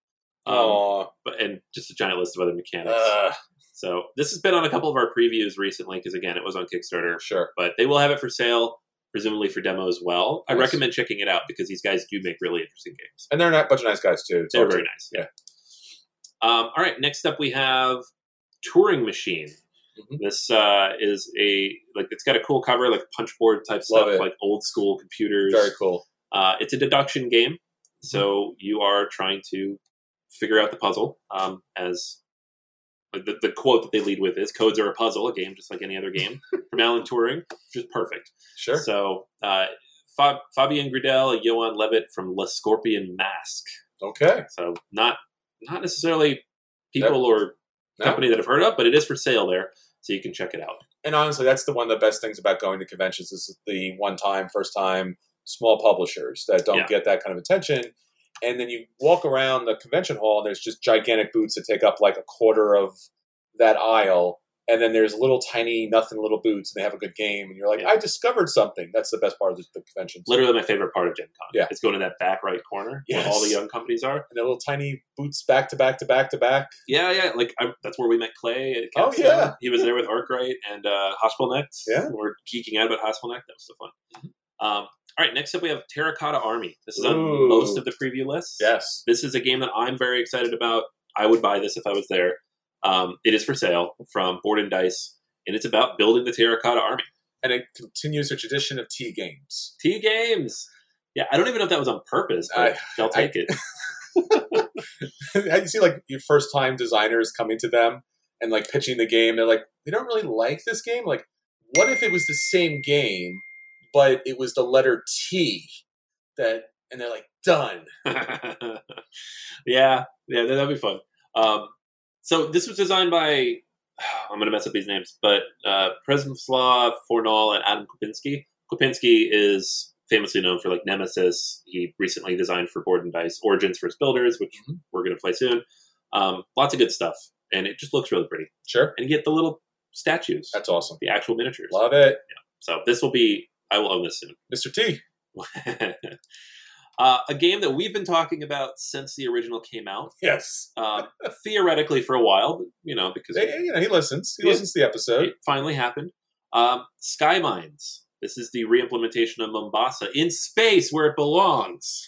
And just a giant list of other mechanics. So this has been on a couple of our previews recently because, again, it was on Kickstarter. Sure. But they will have it for sale, presumably for demo as well. Nice. I recommend checking it out because these guys do make really interesting games. And they're a bunch of nice guys, too. They're very nice. Yeah. All right. Next up, we have Turing Machine. Mm-hmm. This is it's got a cool cover, like punchboard type stuff, like old school computers. Very cool. It's a deduction game. So you are trying to figure out the puzzle as... The quote that they lead with is, codes are a puzzle, a game just like any other game, from Alan Turing, which is perfect. Sure. So, Fabien Gridel and Johan Levitt from Le Scorpion Mask. Okay. So, not necessarily people or company that I've heard of, but it is for sale there, so you can check it out. And honestly, that's one of the best things about going to conventions is the one-time, first-time, small publishers that don't get that kind of attention. And then you walk around the convention hall, and there's just gigantic booths that take up like a quarter of that aisle. And then there's little tiny, nothing little booths, and they have a good game. And you're like, I discovered something. That's the best part of the convention. Literally my favorite part of Gen Con. Yeah. It's going to that back right corner where all the young companies are. And the little tiny booths back to back to back to back. Yeah. Like that's where we met Clay at Capstone. Oh, yeah. He was there with Arkwright and Haspelknecht. Yeah. We're geeking out about Haspelknecht. That was so fun. Mm-hmm. All right, next up we have Terracotta Army. This is on most of the preview lists. Yes. This is a game that I'm very excited about. I would buy this if I was there. It is for sale from Board and Dice, and it's about building the Terracotta Army. And it continues the tradition of T games. T games. Yeah, I don't even know if that was on purpose, but I'll take it. You see, like, your first-time designers coming to them and, like, pitching the game. They're like, they don't really like this game. Like, what if it was the same game, but it was the letter T and they're like, done. Yeah, that'd be fun. So this was designed by, I'm going to mess up these names, but Przemysław Fornal and Adam Kopinski. Kopinski is famously known for like Nemesis. He recently designed for Board and Dice Origins for his Builders, which we're going to play soon. Lots of good stuff, and it just looks really pretty. Sure. And you get the little statues. That's awesome. The actual miniatures. Love it. Yeah. So this will be, I will own this soon. Mr. T. A game that we've been talking about since the original came out. Yes. Theoretically for a while, but, because he listens. He listens to the episode. It finally happened. Sky Mines. This is the re-implementation of Mombasa in space where it belongs.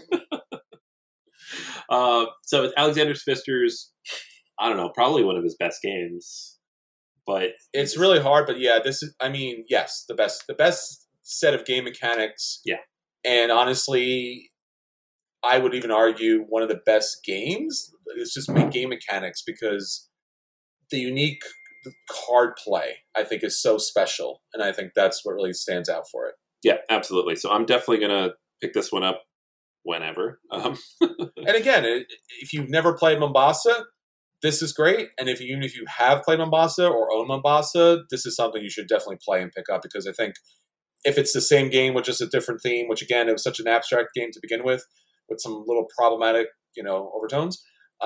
So it's Alexander Pfister's, I don't know, probably one of his best games. But it's really hard, but yeah, this is, yes, the best set of game mechanics. Yeah. And honestly, I would even argue one of the best games. It's just game mechanics, because the unique card play, I think, is so special. And I think that's what really stands out for it. Yeah, absolutely. So I'm definitely going to pick this one up whenever. And again, if you've never played Mombasa, this is great. And even if you have played Mombasa or own Mombasa, this is something you should definitely play and pick up, because I think if it's the same game with just a different theme, which again, it was such an abstract game to begin with some little problematic, overtones.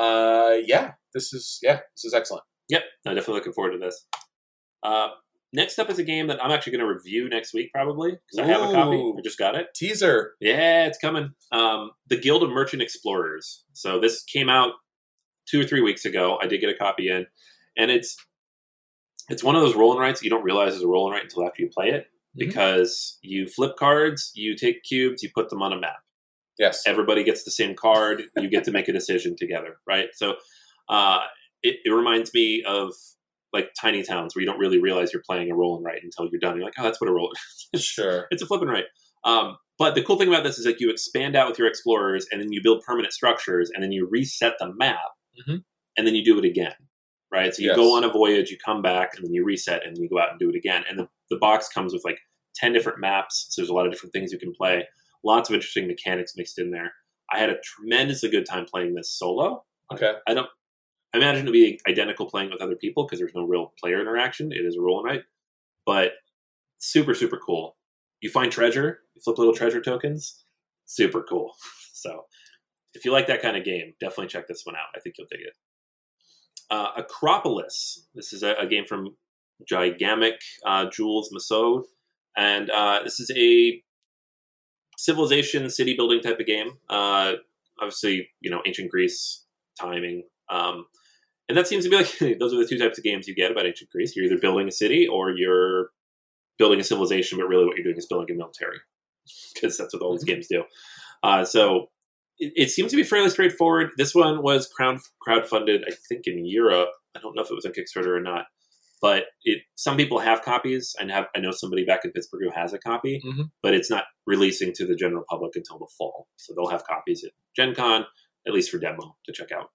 This is excellent. Yep, I'm definitely looking forward to this. Next up is a game that I'm actually going to review next week, probably, because I have a copy. I just got it. Teaser. Yeah, it's coming. The Guild of Merchant Explorers. So this came out 2 or 3 weeks ago. I did get a copy in, and it's one of those roll and writes that you don't realize is a roll and write until after you play it, because you flip cards, you take cubes, you put them on a map. Yes. Everybody gets the same card. You get to make a decision together, right? So it reminds me of like tiny towns where you don't really realize you're playing a roll and write until you're done. You're like, oh, that's what a roll is. Sure. It's a flip and write. But the cool thing about this is like you expand out with your explorers, and then you build permanent structures, and then you reset the map, and then you do it again, right? So you go on a voyage, you come back, and then you reset, and you go out and do it again. And the box comes with like 10 different maps, so there's a lot of different things you can play. Lots of interesting mechanics mixed in there. I had a tremendously good time playing this solo. Okay. I imagine it'll be identical playing with other people because there's no real player interaction. It is a roll and write, but super, super cool. You find treasure, you flip little treasure tokens. Super cool. So if you like that kind of game, definitely check this one out. I think you'll dig it. Acropolis. This is a game from Gigamic, Jules Massaud. And this is a civilization, city building type of game. Obviously, ancient Greece, timing. And that seems to be like, those are the 2 types of games you get about ancient Greece. You're either building a city or you're building a civilization, but really what you're doing is building a military, because that's what all these games do. So it seems to be fairly straightforward. This one was crowdfunded, I think, in Europe. I don't know if it was on Kickstarter or not, but some people have copies. I know somebody back in Pittsburgh who has a copy, but it's not releasing to the general public until the fall. So they'll have copies at Gen Con, at least for demo, to check out.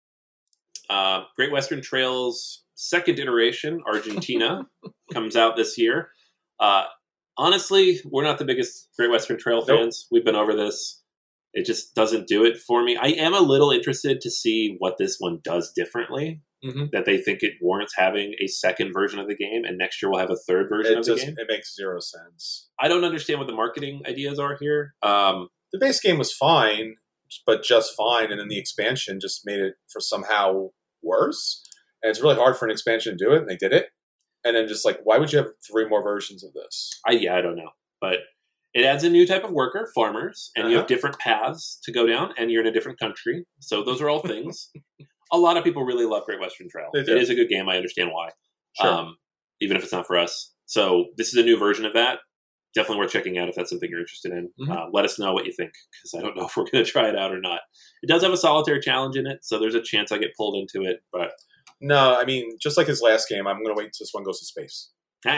Great Western Trail's second iteration, Argentina, comes out this year. Honestly, we're not the biggest Great Western Trail fans. We've been over this. It just doesn't do it for me. I am a little interested to see what this one does differently, that they think it warrants having a second version of the game, and next year we'll have a third version of the game. It makes zero sense. I don't understand what the marketing ideas are here. The base game was fine, but just fine, and then the expansion just made it for somehow worse. And it's really hard for an expansion to do it, and they did it. And then just like, why would you have 3 more versions of this? I don't know. But it adds a new type of worker, farmers, and you have different paths to go down, and you're in a different country. So those are all things. A lot of people really love Great Western Trail. It is a good game. I understand why. Sure. Even if it's not for us. So this is a new version of that. Definitely worth checking out if that's something you're interested in. Let us know what you think, because I don't know if we're going to try it out or not. It does have a solitaire challenge in it, so there's a chance I get pulled into it. But no, just like his last game, I'm going to wait until this one goes to space.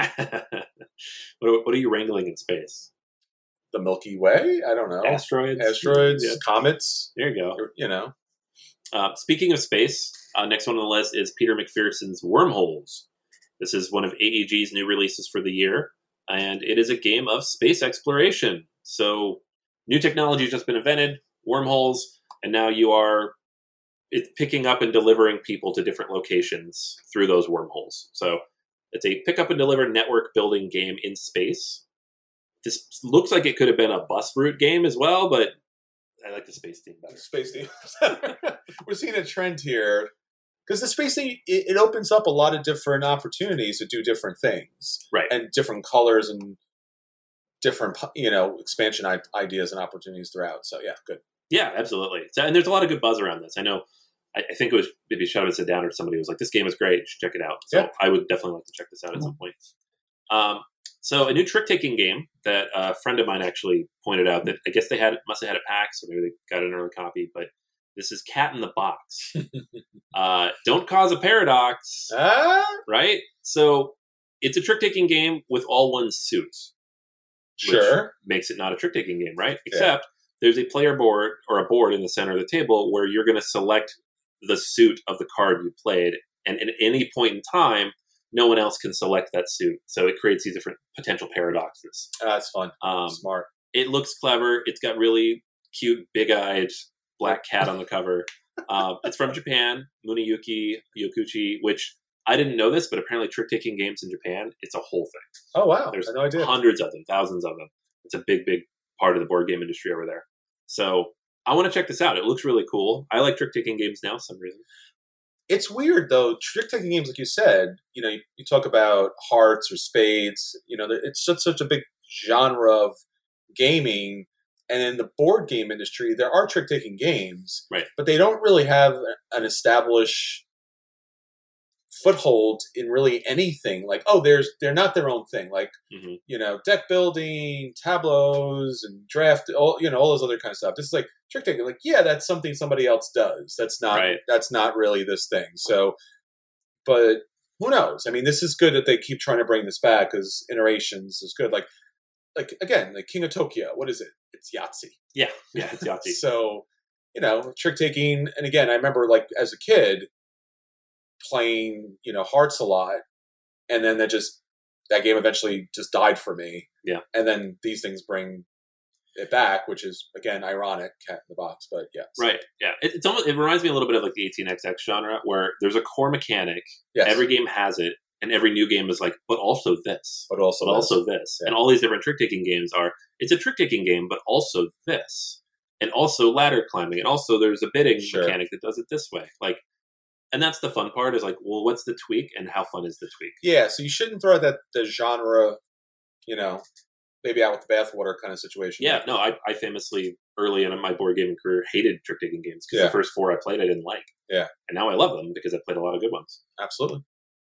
What are you wrangling in space? The Milky Way? I don't know. Asteroids, yeah. Comets. There you go. You know. Speaking of space, next one on the list is Peter McPherson's Wormholes. This is one of AEG's new releases for the year, and it is a game of space exploration. So new technology has just been invented, wormholes, and now you are it's picking up and delivering people to different locations through those wormholes. So it's a pick up and deliver network building game in space. This looks like it could have been a bus route game as well, but I like the space theme better. Space theme. We're seeing a trend here because the space theme it opens up a lot of different opportunities to do different things, Right. And different colors and different expansion ideas and opportunities throughout. So yeah, good. Yeah, absolutely. So, and there's a lot of good buzz around this. I know. I think it was maybe Shut Up and Sit Down or somebody was like, "This game is great. You should check it out." So Yeah. I would definitely like to check this out at some point. So a new trick taking game that a friend of mine actually pointed out that I guess they must have had at PAX, or maybe they got an early copy. But this is Cat in the Box. Don't cause a paradox, right? So it's a trick taking game with all one suit. Sure. Makes it not a trick taking game, right? Except there's a player board or a board in the center of the table where you're going to select the suit of the card you played, and at any point in time, no one else can select that suit. So it creates these different potential paradoxes. That's fun. Smart. It looks clever. It's got really cute, big-eyed black cat on the cover. It's from Japan, Muneyuki Yokuchi, which I didn't know this, but apparently trick-taking games in Japan, it's a whole thing. Oh, wow. There's I had no idea. hundreds of them, thousands of them. It's a big, big part of the board game industry over there. So I want to check this out. It looks really cool. I like trick-taking games now for some reason. It's weird, though. Trick-taking games, like you said, you talk about hearts or spades. It's such a big genre of gaming. And in the board game industry, there are trick-taking games. Right. But they don't really have an established foothold in really anything. Like, they're not their own thing. Like, deck building, tableaus, and draft, all those other kind of stuff. This is like trick taking. Like, yeah, that's something somebody else does. That's not really this thing. So, but who knows? I mean, this is good that they keep trying to bring this back because iterations is good. Like again, like King of Tokyo. What is it? It's Yahtzee. Yeah, it's Yahtzee. So, trick taking. And again, I remember like as a kid playing, hearts a lot, and then that game eventually just died for me. Yeah. And then these things bring it back, which is again ironic, Cat in the Box, but yeah. Right. Yeah. It reminds me a little bit of like the 18xx genre, where there's a core mechanic. Yes. Every game has it, and every new game is like, but also this, but also this, yeah. And all these different trick taking games it's a trick taking game, but also this, and also ladder climbing, and also there's a bidding mechanic that does it this way, like. And that's the fun part is like, well, what's the tweak and how fun is the tweak? Yeah, so you shouldn't throw the genre, maybe out with the bathwater kind of situation. Yeah, no, I famously, early in my board gaming career, hated trick-taking games because the first 4 I played I didn't like. Yeah. And now I love them because I played a lot of good ones. Absolutely.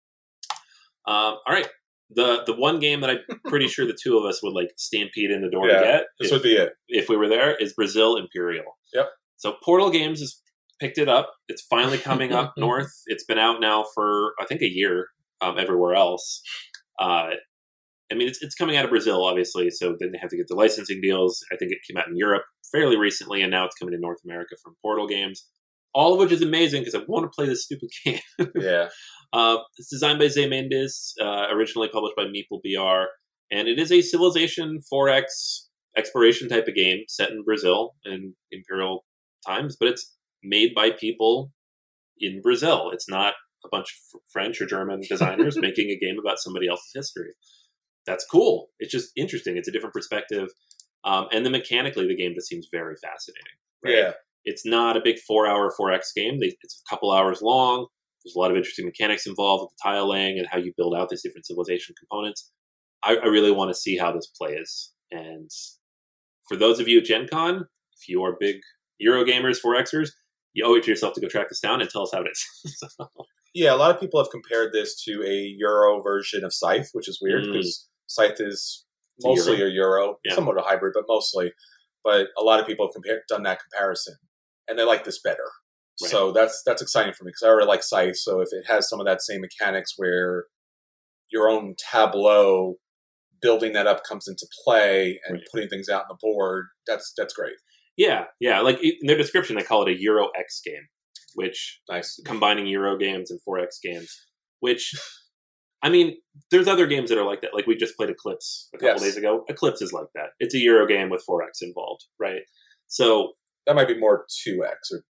All right. The one game that I'm pretty sure the two of us would like stampede in the door to get. This would be it. If we were there, is Brazil Imperial. Yep. So Portal Games has picked it up. It's finally coming up north. It's been out now for I think a year everywhere else. I mean, it's coming out of Brazil, obviously, so then they have to get the licensing deals. I think it came out in Europe fairly recently, and now it's coming to North America from Portal Games, all of which is amazing because I want to play this stupid game. Yeah. It's designed by Zé Mendes, originally published by Meeple BR, and it is a Civilization 4X exploration type of game set in Brazil in Imperial times, but it's made by people in Brazil. It's not a bunch of French or German designers making a game about somebody else's history. That's cool. It's just interesting. It's a different perspective. And then mechanically, the game just seems very fascinating. Right? Yeah. It's not a big 4-hour 4X game. It's a couple hours long. There's a lot of interesting mechanics involved with the tile laying and how you build out these different civilization components. I really want to see how this plays. And for those of you at Gen Con, if you are big Eurogamers, 4Xers, you owe it to yourself to go track this down and tell us how it is. Yeah, a lot of people have compared this to a Euro version of Scythe, which is weird because Scythe is mostly a Euro, somewhat a hybrid, but mostly. But a lot of people have done that comparison, and they like this better. Right. So that's exciting for me because I already like Scythe. So if it has some of that same mechanics where your own tableau, building that up comes into play and putting things out on the board, that's great. Yeah. Like in their description, they call it a Euro X game, which combining Euro games and 4X games. Which, I mean, there's other games that are like that. Like we just played Eclipse a couple days ago. Eclipse is like that. It's a Euro game with 4X involved, right? So that might be more 2X or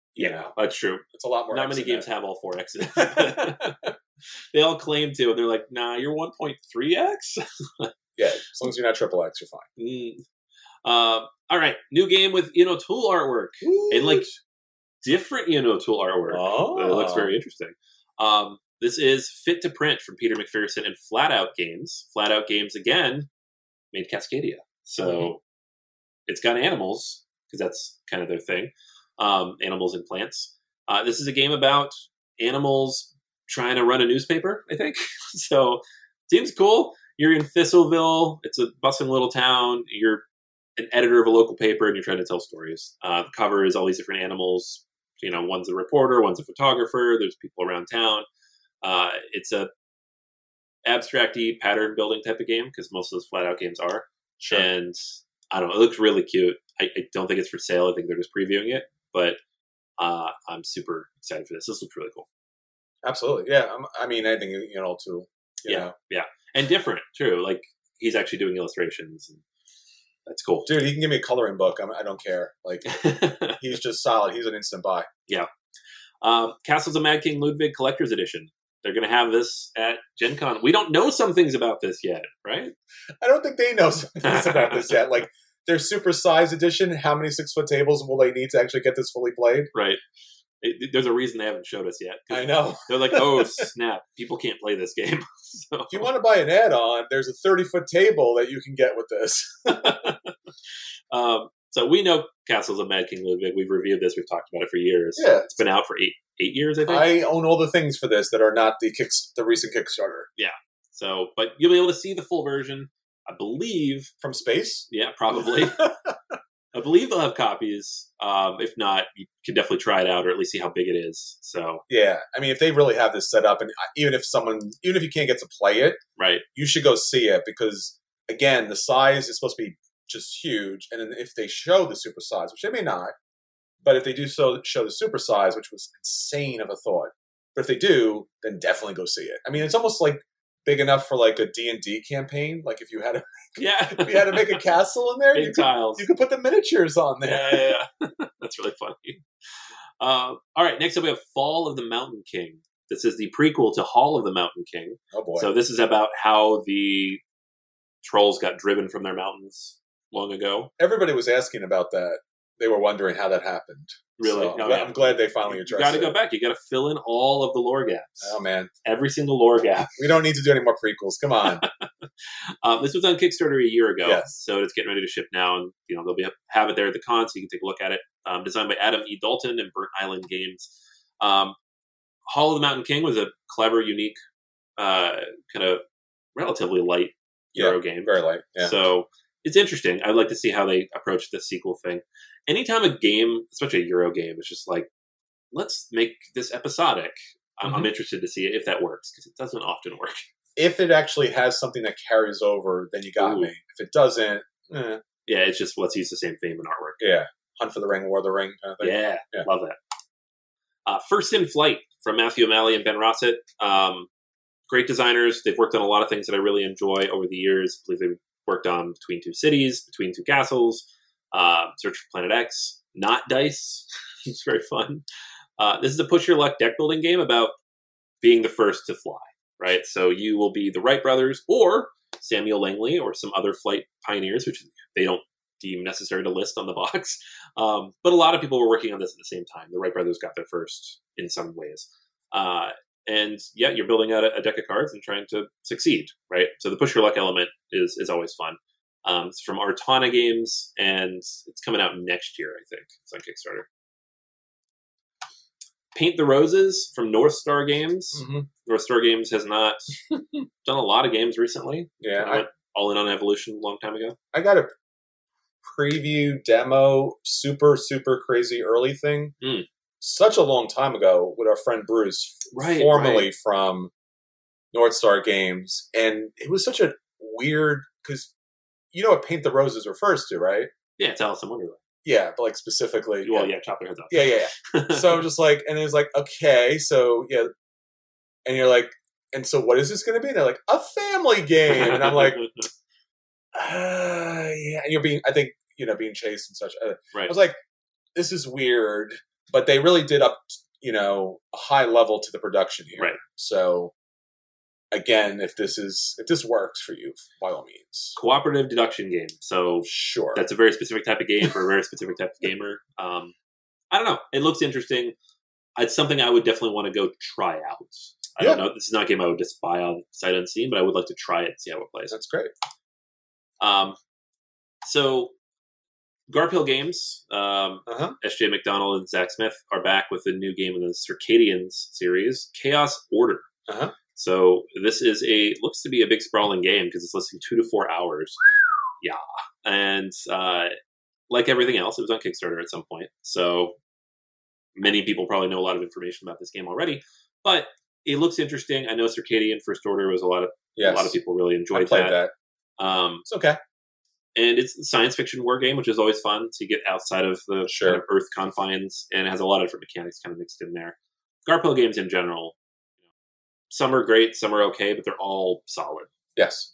That's true. It's a lot more. Not many games have all 4 X's. They all claim to, and they're like, nah, you're 1.3x? Yeah, as long as you're not triple X, you're fine. All right, new game with Tool artwork. Ooh. And like different Tool artwork. Oh. It looks very interesting. This is Fit to Print from Peter McPherson and Flat Out Games. Flat Out Games, again, made Cascadia. So it's got animals, because that's kind of their thing. Animals and plants. This is a game about animals trying to run a newspaper, I think. So seems cool. You're in Thistleville. It's a bustling little town. You're an editor of a local paper, and you're trying to tell stories. The cover is all these different animals. One's a reporter, one's a photographer. There's people around town. It's a abstract-y pattern building type of game, because most of those Flat Out games are. Sure. And I don't know, it looks really cute. I don't think it's for sale. I think they're just previewing it, but I'm super excited for this. This looks really cool. Absolutely, yeah. I mean, anything too. Yeah, and different too. Like he's actually doing illustrations, and that's cool. Dude, he can give me a coloring book. I don't care. Like he's just solid. He's an instant buy. Yeah. Castles of Mad King Ludwig Collector's Edition. They're going to have this at Gen Con. We don't know some things about this yet, right? I don't think they know some things about this yet. Like their super size edition. How many 6-foot tables will they need to actually get this fully played? Right. There's a reason they haven't showed us yet. I know. They're like, oh, snap. People can't play this game. So. If you want to buy an add-on, there's a 30-foot table that you can get with this. So we know Castles of Mad King Ludwig. We've reviewed this. We've talked about it for years. Yeah. It's been out for eight years, I think. I own all the things for this that are not the recent Kickstarter. Yeah. So, but you'll be able to see the full version, I believe. From space? Yeah, probably. I believe they'll have copies. If not, you can definitely try it out, or at least see how big it is. So yeah, I mean, if they really have this set up, and even if you can't get to play it, right, you should go see it, because again, the size is supposed to be just huge. And then if they show the super size, which they may not, but if they do show the super size, which was insane of a thought, but if they do, then definitely go see it. I mean, it's almost like big enough for like a D&D campaign. Like if you had to make a castle in there, big tiles. You could put the miniatures on there. Yeah. That's really funny. All right, next up we have Fall of the Mountain King. This is the prequel to Hall of the Mountain King. Oh boy. So this is about how the trolls got driven from their mountains long ago. Everybody was asking about that. They were wondering how that happened. Really? So I'm glad they finally addressed it. You got to go back. You got to fill in all of the lore gaps. Oh, man. Every single lore gap. We don't need to do any more prequels. Come on. This was on Kickstarter a year ago. Yes. So it's getting ready to ship now. And, they'll have it there at the con, so you can take a look at it. Designed by Adam E. Dalton and Burnt Island Games. Hall of the Mountain King was a clever, unique, kind of relatively light Euro game. Very light. Yeah. So it's interesting. I'd like to see how they approach the sequel thing. Anytime a game, especially a Euro game, is just like, let's make this episodic. I'm interested to see if that works, because it doesn't often work. If it actually has something that carries over, then you got me. If it doesn't, yeah, it's just let's use the same theme in artwork. Yeah, Hunt for the Ring, War of the Ring kind of thing. Yeah. Love that. First in Flight from Matthew O'Malley and Ben Rossett. Great designers. They've worked on a lot of things that I really enjoy over the years. I believe they've worked on Between Two Cities, Between Two Castles, Search for Planet X, Not Dice. It's very fun. This is a push your luck deck building game about being the first to fly, right? So you will be the Wright brothers or Samuel Langley or some other flight pioneers, which they don't deem necessary to list on the box. But a lot of people were working on this at the same time. The Wright brothers got there first in some ways. And yeah, you're building out a deck of cards and trying to succeed, right? So the push your luck element is always fun. It's from Artana Games, and it's coming out next year, I think. It's on Kickstarter. Paint the Roses from North Star Games. Mm-hmm. North Star Games has not done a lot of games recently. Yeah. I went all in on Evolution a long time ago. I got a preview demo, super, super crazy early thing. Such a long time ago with our friend Bruce, formerly from North Star Games. And it was such a weird, because you know what Paint the Roses refers to, right? Yeah, it's Alice in Wonderland. Yeah, but like specifically. Well, yeah, chop their heads off. Yeah. So I'm just like, and it's like, okay, so yeah. And you're like, and so what is this going to be? And they're like, a family game. And I'm like, yeah. And you're being chased and such. Right. I was like, this is weird. but they really did up, a high level to the production here. Right. So again, if this works for you, by all means, cooperative deduction game. So sure, that's a very specific type of game for a very specific type of gamer. I don't know. It looks interesting. It's something I would definitely want to go try out. I don't know. This is not a game I would just buy on sight unseen, but I would like to try it and see how it plays. That's great. So Garphill Games, S.J. McDonald and Zach Smith are back with a new game in the Circadians series, Chaos Order. So this is looks to be a big sprawling game because it's listing 2 to 4 hours. Yeah. And like everything else, it was on Kickstarter at some point. So many people probably know a lot of information about this game already, but it looks interesting. I know Circadian First Order was a lot of people really enjoyed that. It's okay. And it's a science fiction war game, which is always fun to get outside of the kind of Earth confines, and it has a lot of different mechanics kind of mixed in there. Garphill games in general, some are great, some are okay, but they're all solid. Yes.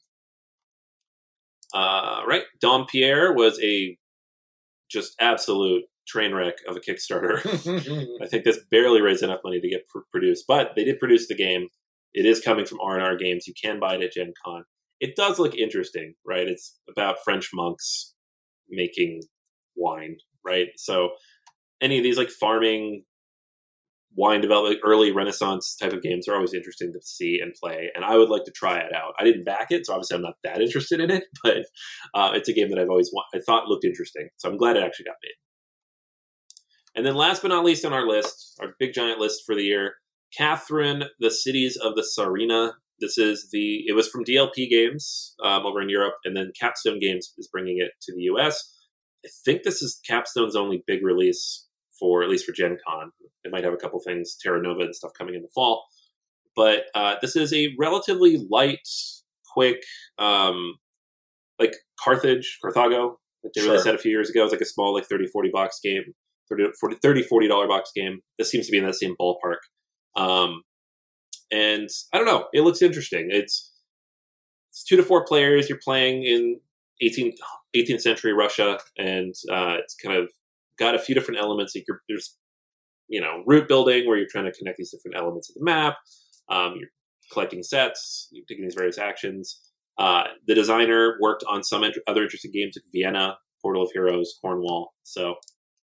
Right. Dampierre was a just absolute train wreck of a Kickstarter. I think this barely raised enough money to get produced, but they did produce the game. It is coming from R&R Games. You can buy it at Gen Con. It does look interesting, right? It's about French monks making wine, right? So any of these like farming, wine development, early Renaissance type of games are always interesting to see and play, and I would like to try it out. I didn't back it, so obviously I'm not that interested in it, but it's a game that I thought looked interesting, so I'm glad it actually got made. And then last but not least on our list, our big giant list for the year, Catherine, the Cities of the Tsarina. It was from DLP Games over in Europe, and then Capstone Games is bringing it to the US. I think this is Capstone's only big release at least for Gen Con. It might have a couple things, Terra Nova and stuff coming in the fall. But this is a relatively light, quick, like Carthago, that they released a few years ago. It was like a small, like $30, $40 game, $40 box game. This seems to be in that same ballpark. And I don't know, it looks interesting. It's 2 to 4 players. You're playing in 18th century Russia, and it's kind of got a few different elements. There's route building where you're trying to connect these different elements of the map. You're collecting sets. You're taking these various actions. The designer worked on some other interesting games like Vienna, Portal of Heroes, Cornwall. So,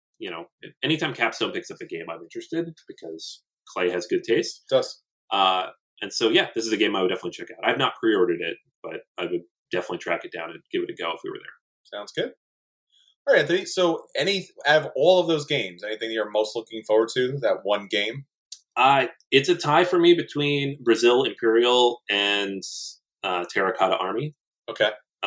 anytime Capstone picks up a game, I'm interested because Clay has good taste. It does. And so, this is a game I would definitely check out. I've not pre-ordered it, but I would definitely track it down and give it a go if we were there. Sounds good. All right, Anthony. So, out of all of those games, anything that you're most looking forward to? That one game? It's a tie for me between Brazil Imperial and Terracotta Army. Okay.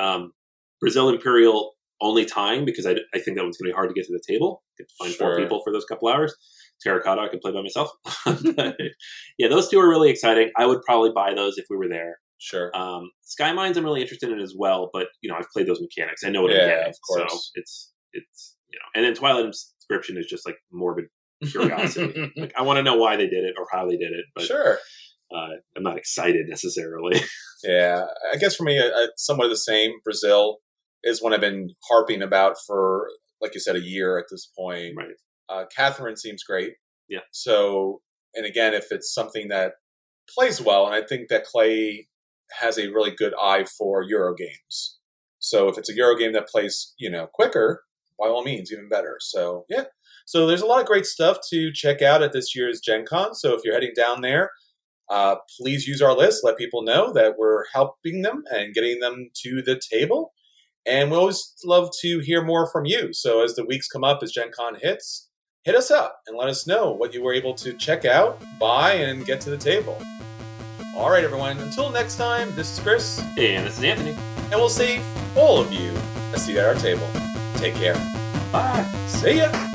Brazil Imperial only tying because I think that one's going to be hard to get to the table. Get to find 4 people for those couple hours. Terracotta I can play by myself. But, those two are really exciting. I would probably buy those if we were there. Sure. Sky Mines I'm really interested in as well, but I've played those mechanics. I know what I'm getting. Of course. So it's and then Twilight Inscription is just like morbid curiosity. Like I want to know why they did it or how they did it. But, sure. I'm not excited necessarily. Yeah, I guess for me, somewhat the same. Brazil is one I've been harping about for, like you said, a year at this point. Right. Catherine seems great. Yeah. So, and again, if it's something that plays well, and I think that Clay has a really good eye for Euro games. So if it's a Euro game that plays, quicker, by all means, even better. So, yeah. So there's a lot of great stuff to check out at this year's Gen Con. So if you're heading down there, please use our list. Let people know that we're helping them and getting them to the table. And we always love to hear more from you. So as the weeks come up, as Gen Con hits, hit us up and let us know what you were able to check out, buy, and get to the table. All right, everyone. Until next time, this is Chris. And this is Anthony. And we'll see all of you a seat at our table. Take care. Bye. See ya.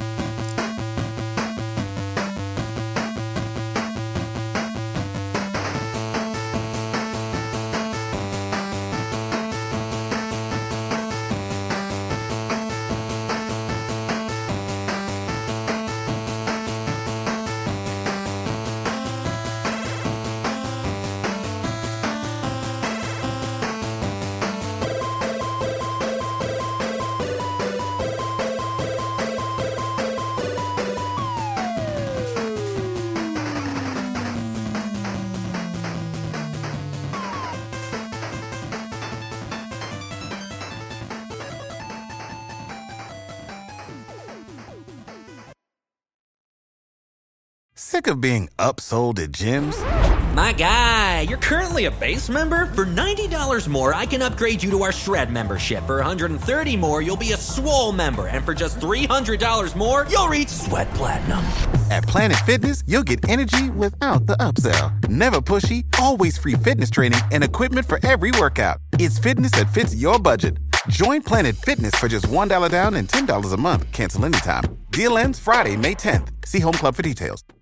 Sick of being upsold at gyms? My guy, you're currently a base member? For $90 more, I can upgrade you to our Shred membership. For $130 more, you'll be a Swole member. And for just $300 more, you'll reach Sweat Platinum. At Planet Fitness, you'll get energy without the upsell. Never pushy, always free fitness training and equipment for every workout. It's fitness that fits your budget. Join Planet Fitness for just $1 down and $10 a month. Cancel anytime. Deal ends Friday, May 10th. See Home Club for details.